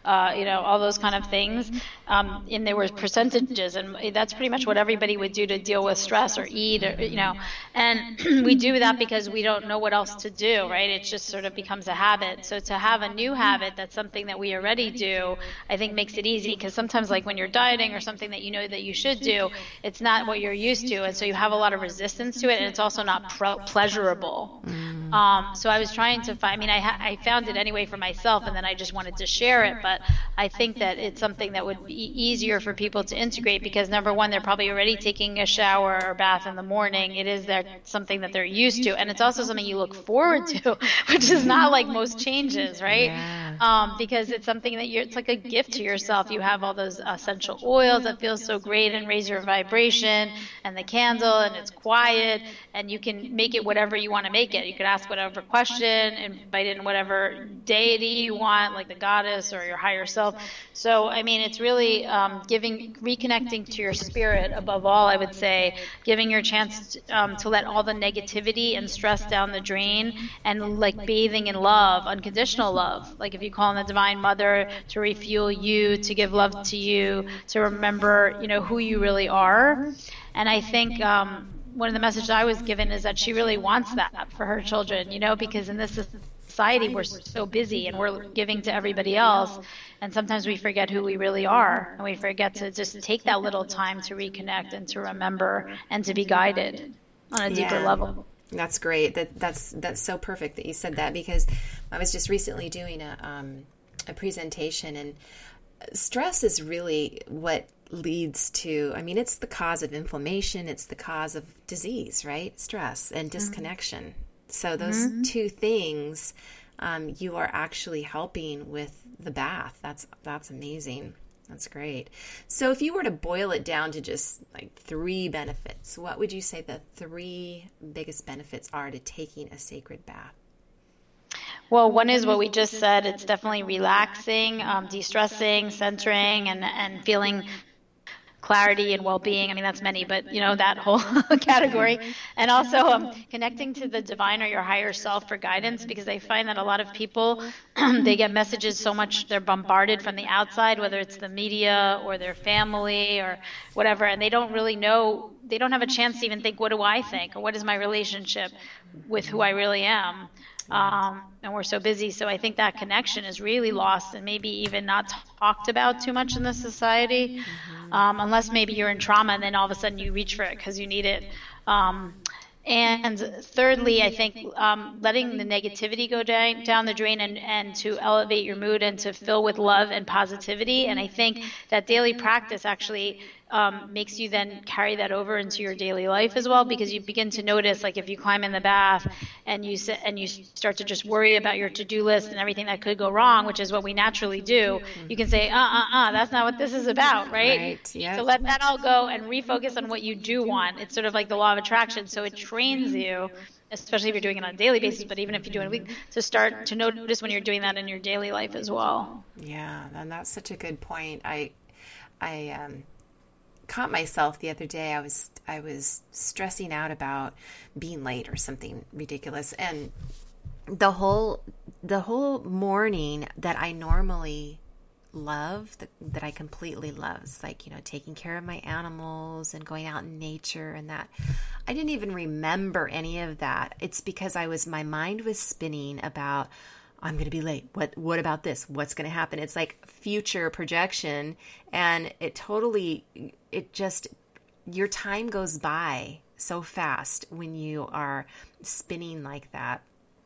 [SPEAKER 4] uh, you know, all those kind of things. Um, and there were percentages, and that's pretty much what everybody would do to deal with stress or eat, or, you know, and we do that because we don't know what else to do, right? It just sort of becomes a habit. So to have a new habit that's something that we already do, I think makes it easy, because sometimes like when you're dieting or something that you know that you should do, it's not what you're used to, and so you have a lot of resistance to it, and it's also not pro- pleasurable. Mm. Um, so I was trying to find, I mean, I, ha- I found it anyway for myself, and then I just wanted to share it, but I think that it's something that would be easier for people to integrate, because number one, they're probably already taking a shower or bath in the morning. It is their, something that they're used to, and it's also something you look forward to, which is not like most changes, right? Yeah. Um, because it's something that you're, it's like a gift to yourself. You have all those essential oils that feel so great and raise your vibration, and the candle, and it's quiet, and you can make it whatever you want to make it. You could ask whatever question, invite in whatever deity you want, like the goddess or your higher self. So, I mean, it's really um, giving, reconnecting to your spirit above all, I would say, giving your chance to, um, to let all the negativity and stress down the drain, and like bathing in love, unconditional love. Like if you call on the Divine Mother to refuel you, to give love to you, to remember, you know, who you really are. And I think um, one of the messages I was given is that she really wants that for her children, you know, because in this society we're so busy and we're giving to everybody else, and sometimes we forget who we really are, and we forget to just take that little time to reconnect and to remember and to be guided on a deeper yeah. level.
[SPEAKER 1] That's great. That that's that's so perfect that you said that, because I was just recently doing a um, a presentation, and stress is really what leads to, I mean, it's the cause of inflammation, it's the cause of disease, right? Stress and disconnection. Mm-hmm. So those mm-hmm. two things, um, you are actually helping with the bath. That's that's amazing. That's great. So if you were to boil it down to just like three benefits, what would you say the three biggest benefits are to taking a sacred bath?
[SPEAKER 4] Well, one is what we just said. It's definitely relaxing, um, de-stressing, centering, and, and feeling clarity and well-being. I mean, that's many, but you know, that whole category. And also um, connecting to the divine or your higher self for guidance, because I find that a lot of people, they get messages so much, they're bombarded from the outside, whether it's the media or their family or whatever, and they don't really know, they don't have a chance to even think, what do I think? Or what is my relationship with who I really am? Um, and we're so busy. So I think that connection is really lost and maybe even not talked about too much in this society, um, unless maybe you're in trauma and then all of a sudden you reach for it because you need it. Um, and thirdly, I think um, letting the negativity go down, down the drain and, and to elevate your mood and to fill with love and positivity. And I think that daily practice actually Um, makes you then carry that over into your daily life as well, because you begin to notice, like if you climb in the bath and you sit and you start to just worry about your to-do list and everything that could go wrong, which is what we naturally do, you can say, uh, uh, uh, that's not what this is about, right?
[SPEAKER 1] Right. Yep.
[SPEAKER 4] So let that all go and refocus on what you do want. It's sort of like the law of attraction. So it trains you, especially if you're doing it on a daily basis, but even if you do it a week, to start to notice when you're doing that in your daily life as well.
[SPEAKER 1] Yeah, and that's such a good point. I, I, um, caught myself the other day. I was I was stressing out about being late or something ridiculous, and the whole the whole morning that I normally love, that, that I completely love, it's like, you know, taking care of my animals and going out in nature and that, I didn't even remember any of that. It's because I was my mind was spinning about, I'm going to be late. What what about this? What's going to happen? It's like future projection, and it totally, it just, your time goes by so fast when you are spinning like that.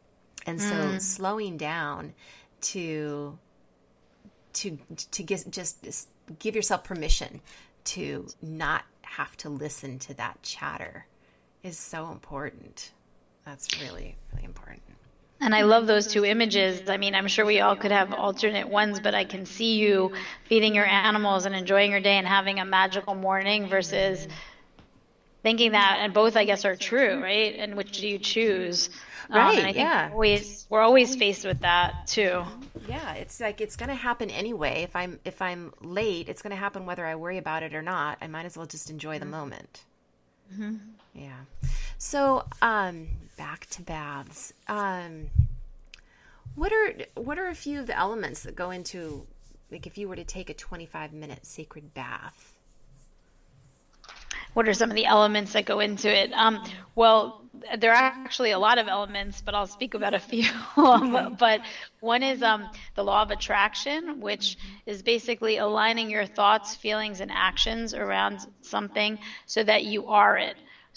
[SPEAKER 1] And so mm. slowing down to to to get, just give yourself permission to not have to listen to that chatter is so important. That's really, really important.
[SPEAKER 4] And I love those two images. I mean, I'm sure we all could have alternate ones, but I can see you feeding your animals and enjoying your day and having a magical morning versus thinking that, and both, I guess, are true, right? And which do you choose?
[SPEAKER 1] Right,
[SPEAKER 4] um, and I think
[SPEAKER 1] yeah.
[SPEAKER 4] We're always, we're always faced with that, too.
[SPEAKER 1] Yeah, it's like it's going to happen anyway. If I'm if I'm late, it's going to happen whether I worry about it or not. I might as well just enjoy the moment. Mm-hmm. Yeah. So, um, back to baths. Um, what are what are a few of the elements that go into like if you were to take a twenty-five minute sacred bath?
[SPEAKER 4] What are some of the elements that go into it? Um, well, there are actually a lot of elements, but I'll speak about a few. um, but one is um, the law of attraction, which is basically aligning your thoughts, feelings, and actions around something so that you are it.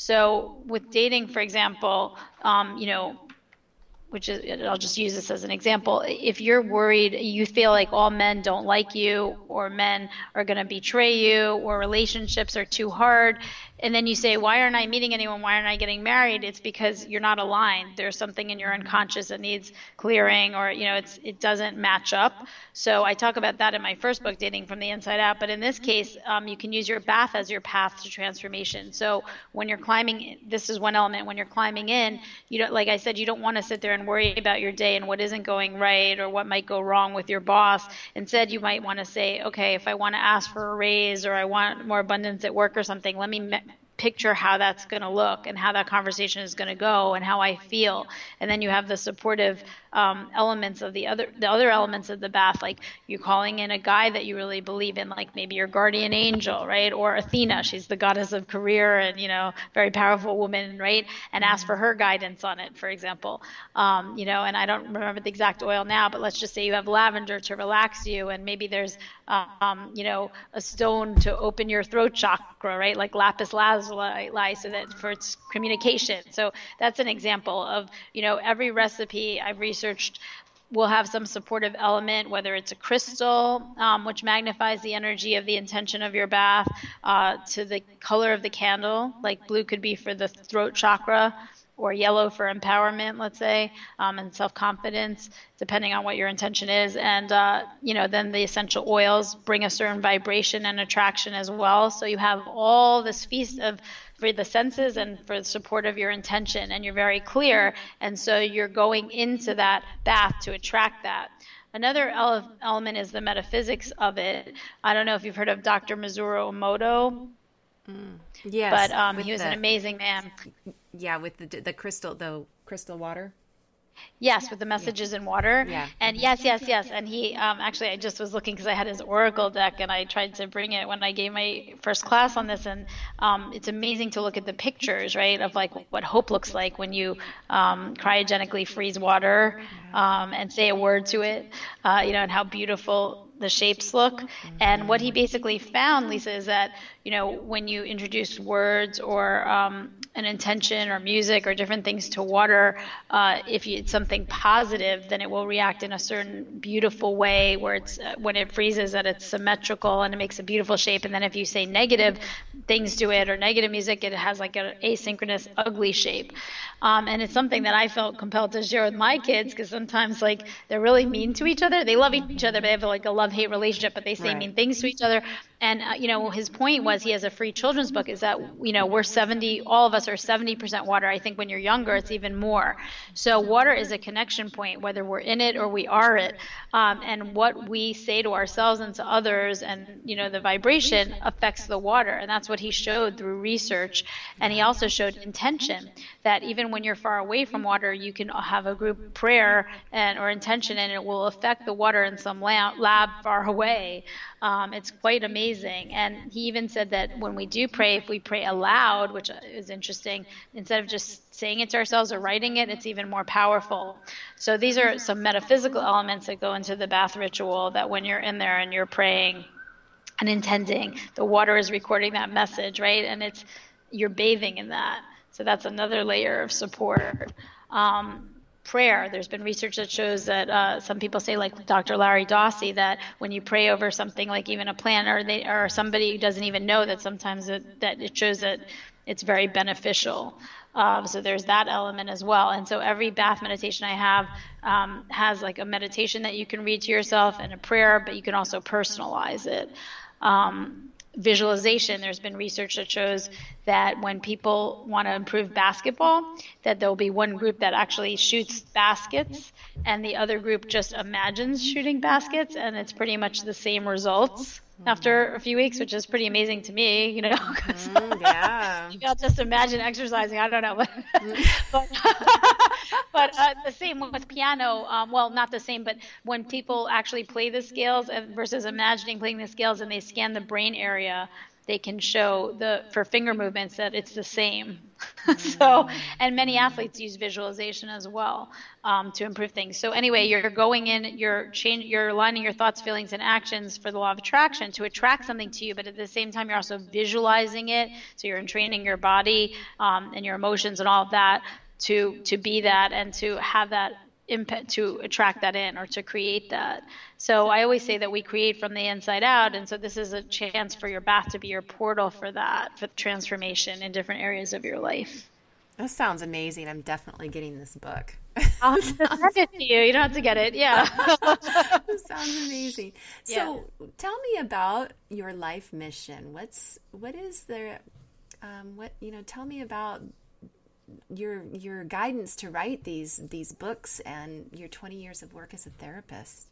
[SPEAKER 4] So with dating, for example, um, you know, which is, I'll just use this as an example. If you're worried, you feel like all men don't like you, or men are going to betray you, or relationships are too hard, and then you say, why aren't I meeting anyone? Why aren't I getting married? It's because you're not aligned. There's something in your unconscious that needs clearing, or, you know, it's, it doesn't match up. So I talk about that in my first book, Dating from the Inside Out. But in this case, um, you can use your bath as your path to transformation. So when you're climbing, this is one element. When you're climbing in, you don't, like I said, you don't want to sit there and worry about your day and what isn't going right or what might go wrong with your boss. Instead, you might want to say, okay, if I want to ask for a raise or I want more abundance at work or something, let me me- picture how that's going to look and how that conversation is going to go and how I feel. And then you have the supportive um, elements of the other the other elements of the bath, like you calling in a guy that you really believe in, like maybe your guardian angel, right? Or Athena, she's the goddess of career and, you know, very powerful woman, right? And ask for her guidance on it, for example. Um, you know, and I don't remember the exact oil now, but let's just say you have lavender to relax you, and maybe there's, um, you know, a stone to open your throat chakra, right? Like lapis lazuli, so that for its communication. So that's an example of, you know, every recipe I've researched will have some supportive element, whether it's a crystal, um, which magnifies the energy of the intention of your bath, uh, to the color of the candle, like blue could be for the throat chakra, or yellow for empowerment, let's say, um, and self-confidence, depending on what your intention is. And, uh, you know, then the essential oils bring a certain vibration and attraction as well. So you have all this feast of for the senses and for the support of your intention, and you're very clear. And so you're going into that bath to attract that. Another ele- element is the metaphysics of it. I don't know if you've heard of Doctor Masaru Emoto.
[SPEAKER 1] Mm. Yes,
[SPEAKER 4] but um, he was
[SPEAKER 1] the,
[SPEAKER 4] an amazing man.
[SPEAKER 1] Yeah, with the the crystal, the crystal water.
[SPEAKER 4] Yes, with the messages yeah. in water.
[SPEAKER 1] Yeah.
[SPEAKER 4] And yes, yes, yes. And he um, actually, I just was looking because I had his Oracle deck, and I tried to bring it when I gave my first class on this. And um, it's amazing to look at the pictures, right, of like what hope looks like when you um, cryogenically freeze water um, and say a word to it, uh, you know, and how beautiful the shapes look. And what he basically found, Lisa, is that, you know, when you introduce words or um, an intention or music or different things to water, uh, if you, it's something positive, then it will react in a certain beautiful way where it's, uh, when it freezes, that it's symmetrical and it makes a beautiful shape. And then if you say negative things to it or negative music, it has like an asynchronous, ugly shape. Um, and it's something that I felt compelled to share with my kids, because sometimes like they're really mean to each other. They love each other, but they have like a love-hate relationship, but they say right. mean things to each other. And, uh, you know, his point was, he has a free children's book, is that, you know, we're seventy, all of us are seventy percent water. I think when you're younger, it's even more. So water is a connection point, whether we're in it or we are it. Um, and what we say to ourselves and to others, and, you know, the vibration affects the water. And that's what he showed through research. And he also showed intention, that even when you're far away from water, you can have a group prayer and or intention, and it will affect the water in some lab, lab far away. Um, it's quite amazing. And he even said that when we do pray, if we pray aloud, which is interesting, instead of just saying it to ourselves or writing it, it's even more powerful. So these are some metaphysical elements that go into the bath ritual, that when you're in there and you're praying and intending, the water is recording that message, right? And it's, you're bathing in that. So that's another layer of support. Um, prayer, there's been research that shows that uh, some people say, like Doctor Larry Dossey, that when you pray over something, like even a plant, or they or somebody who doesn't even know, that sometimes it, that it shows that it's very beneficial. Um, so there's that element as well. And so every bath meditation I have um, has like a meditation that you can read to yourself and a prayer, but you can also personalize it. Um, Visualization, there's been research that shows that when people want to improve basketball, that there'll be one group that actually shoots baskets and the other group just imagines shooting baskets, and it's pretty much the same results. after a few weeks, which is pretty amazing to me, you know.
[SPEAKER 1] Mm, yeah.
[SPEAKER 4] Maybe I'll just imagine exercising. I don't know, but but, but uh, the same with piano. Um, well, not the same, but when people actually play the scales versus imagining playing the scales, and they scan the brain area, they can show the for finger movements that it's the same. So, and many athletes use visualization as well um, to improve things. So anyway, you're going in, you're change, you're aligning your thoughts, feelings, and actions for the law of attraction to attract something to you. But at the same time, you're also visualizing it. So you're entraining your body um, and your emotions and all of that to to be that and to have that impact, to attract that in or to create that. So I always say that we create from the inside out, and so this is a chance for your bath to be your portal for that, for transformation in different areas of your life.
[SPEAKER 1] That sounds amazing. I'm definitely getting this book.
[SPEAKER 4] I'll send it to you. You don't have to get it. Yeah.
[SPEAKER 1] That sounds amazing. So
[SPEAKER 4] Yeah.
[SPEAKER 1] tell me about your life mission. What's what is the um, what you know? Tell me about your your guidance to write these these books and your twenty years of work as a therapist.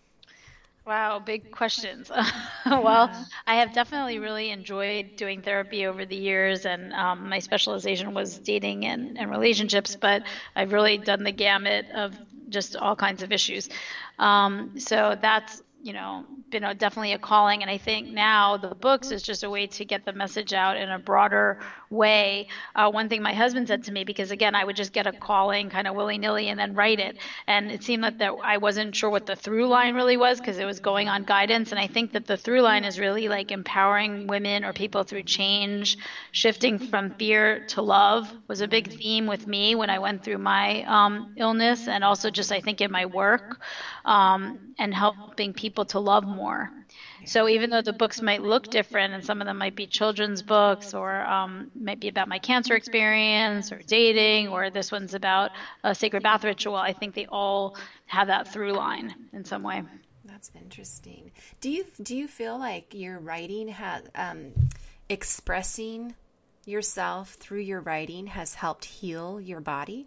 [SPEAKER 4] Wow, big questions. Well, I have definitely really enjoyed doing therapy over the years, and um, my specialization was dating and, and relationships, but I've really done the gamut of just all kinds of issues. Um, so that's, you know, been a, definitely a calling. And I think now the books is just a way to get the message out in a broader way. Uh, one thing my husband said to me, because again, I would just get a calling kind of willy-nilly and then write it. And it seemed like that I wasn't sure what the through line really was, because it was going on guidance. And I think that the through line is really like empowering women or people through change, shifting from fear to love was a big theme with me when I went through my um, illness, and also just I think in my work um, and helping people to love more. So even though the books might look different, and some of them might be children's books, or um, might be about my cancer experience, or dating, or this one's about a sacred bath ritual, I think they all have that through line in some way.
[SPEAKER 1] That's interesting. Do you do you feel like your writing has um, expressing yourself through your writing has helped heal your body?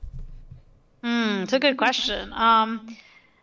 [SPEAKER 4] Hmm, it's a good question. Um,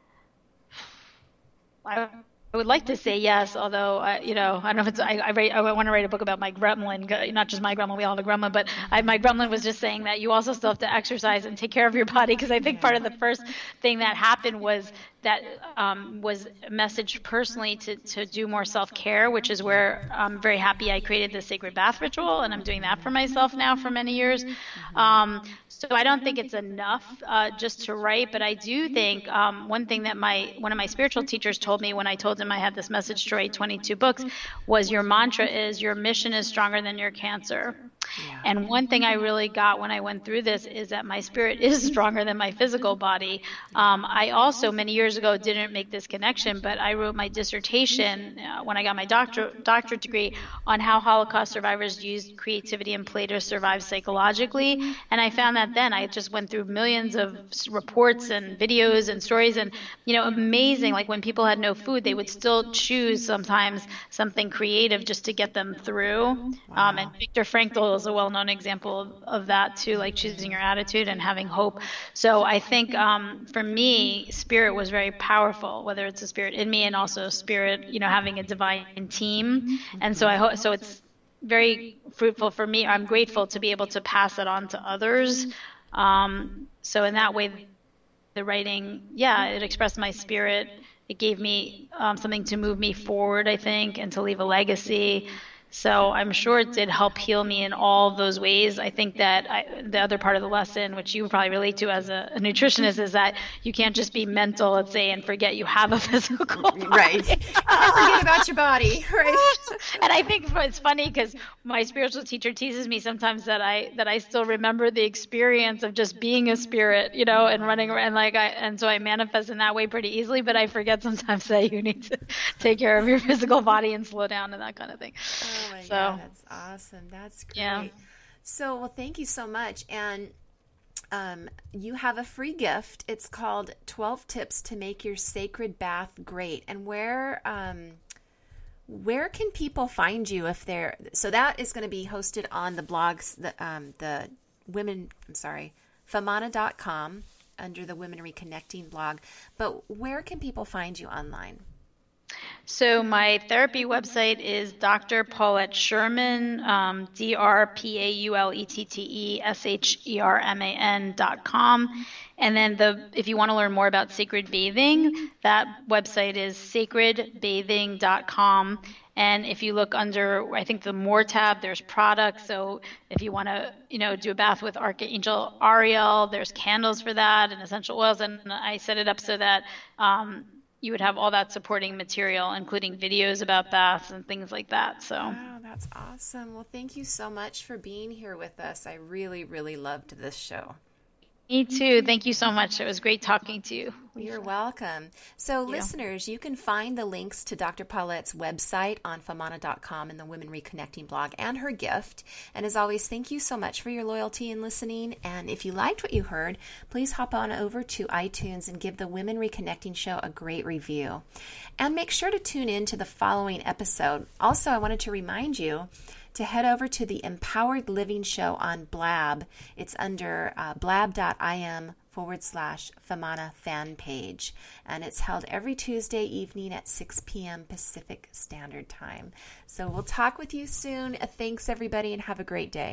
[SPEAKER 4] I I would like to say yes, although I, you know, I don't know if it's. I I, write, I want to write a book about my gremlin, not just my gremlin. We all have a gremlin, but I, my gremlin was just saying that you also still have to exercise and take care of your body, because I think part of the first thing that happened was that um, was a message personally to to do more self-care, which is where I'm very happy I created the sacred bath ritual, and I'm doing that for myself now for many years. Um, so I don't think it's enough uh, just to write, but I do think um, one thing that my one of my spiritual teachers told me when I told him I had this message to write twenty-two books was, your mantra is, your mission is stronger than your cancer. Yeah. And one thing I really got when I went through this is that my spirit is stronger than my physical body. Um, I also, many years ago, didn't make this connection, but I wrote my dissertation uh, when I got my doctor, doctorate degree on how Holocaust survivors used creativity and play to survive psychologically. And I found that then I just went through millions of reports and videos and stories, and, you know, amazing. Like when people had no food, they would still choose sometimes something creative just to get them through. Um, and Viktor Frankl is a well-known example of, of that too, like choosing your attitude and having hope. So I think um, for me, spirit was very powerful, whether it's a spirit in me and also spirit, you know, having a divine team. And so I hope, so it's very fruitful for me. I'm grateful to be able to pass it on to others. Um, so in that way, the writing, yeah, it expressed my spirit. It gave me um, something to move me forward, I think, and to leave a legacy. So I'm sure it did help heal me in all of those ways. I think that I, the other part of the lesson, which you probably relate to as a, a nutritionist, is that you can't just be mental, let's say, and forget you have a physical body.
[SPEAKER 1] Right. You can't forget about your body. Right.
[SPEAKER 4] And I think it's funny because my spiritual teacher teases me sometimes that I that I still remember the experience of just being a spirit, you know, and running around, like I, and so I manifest in that way pretty easily. But I forget sometimes that you need to take care of your physical body and slow down and that kind of thing.
[SPEAKER 1] Oh my
[SPEAKER 4] so,
[SPEAKER 1] God, that's awesome. That's great.
[SPEAKER 4] Yeah.
[SPEAKER 1] So, well, thank you so much. And um, you have a free gift. It's called twelve Tips to Make Your Sacred Bath Great. And where um, where can people find you if they're, so that is going to be hosted on the blogs, the, um, the women, I'm sorry, famana dot com under the Women Reconnecting blog. But where can people find you online?
[SPEAKER 4] So my therapy website is Doctor Paulette Sherman, um, D R P A U L E T T E S H E R M A N dot com. And then the if you want to learn more about sacred bathing, that website is sacred bathing dot com. And if you look under, I think the More tab, there's products. So if you want to, you know, do a bath with Archangel Ariel, there's candles for that and essential oils. And I set it up so that um, you would have all that supporting material, including videos about baths and things like that. So.
[SPEAKER 1] Wow, that's awesome. Well, thank you so much for being here with us. I really, really loved this show.
[SPEAKER 4] Me too. Thank you so much. It was great talking to you.
[SPEAKER 1] You're welcome. So
[SPEAKER 4] you.
[SPEAKER 1] listeners, you can find the links to Doctor Paulette's website on famana dot com and the Women Reconnecting blog and her gift. And as always, thank you so much for your loyalty and listening. And if you liked what you heard, please hop on over to iTunes and give the Women Reconnecting show a great review. And make sure to tune in to the following episode. Also, I wanted to remind you to head over to the Empowered Living Show on Blab. It's under uh, blab.im forward slash Famana fan page. And it's held every Tuesday evening at six p.m. Pacific Standard Time. So we'll talk with you soon. Uh, thanks, everybody, and have a great day.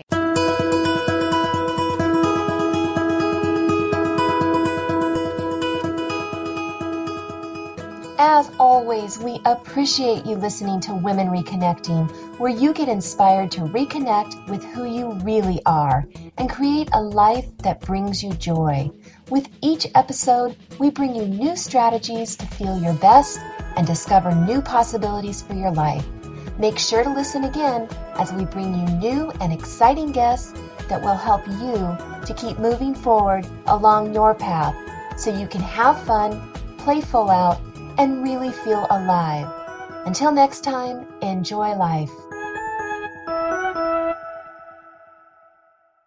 [SPEAKER 3] As always, we appreciate you listening to Women Reconnecting, where you get inspired to reconnect with who you really are and create a life that brings you joy. With each episode, we bring you new strategies to feel your best and discover new possibilities for your life. Make sure to listen again as we bring you new and exciting guests that will help you to keep moving forward along your path so you can have fun, play full out, and really feel alive. Until next time, enjoy life.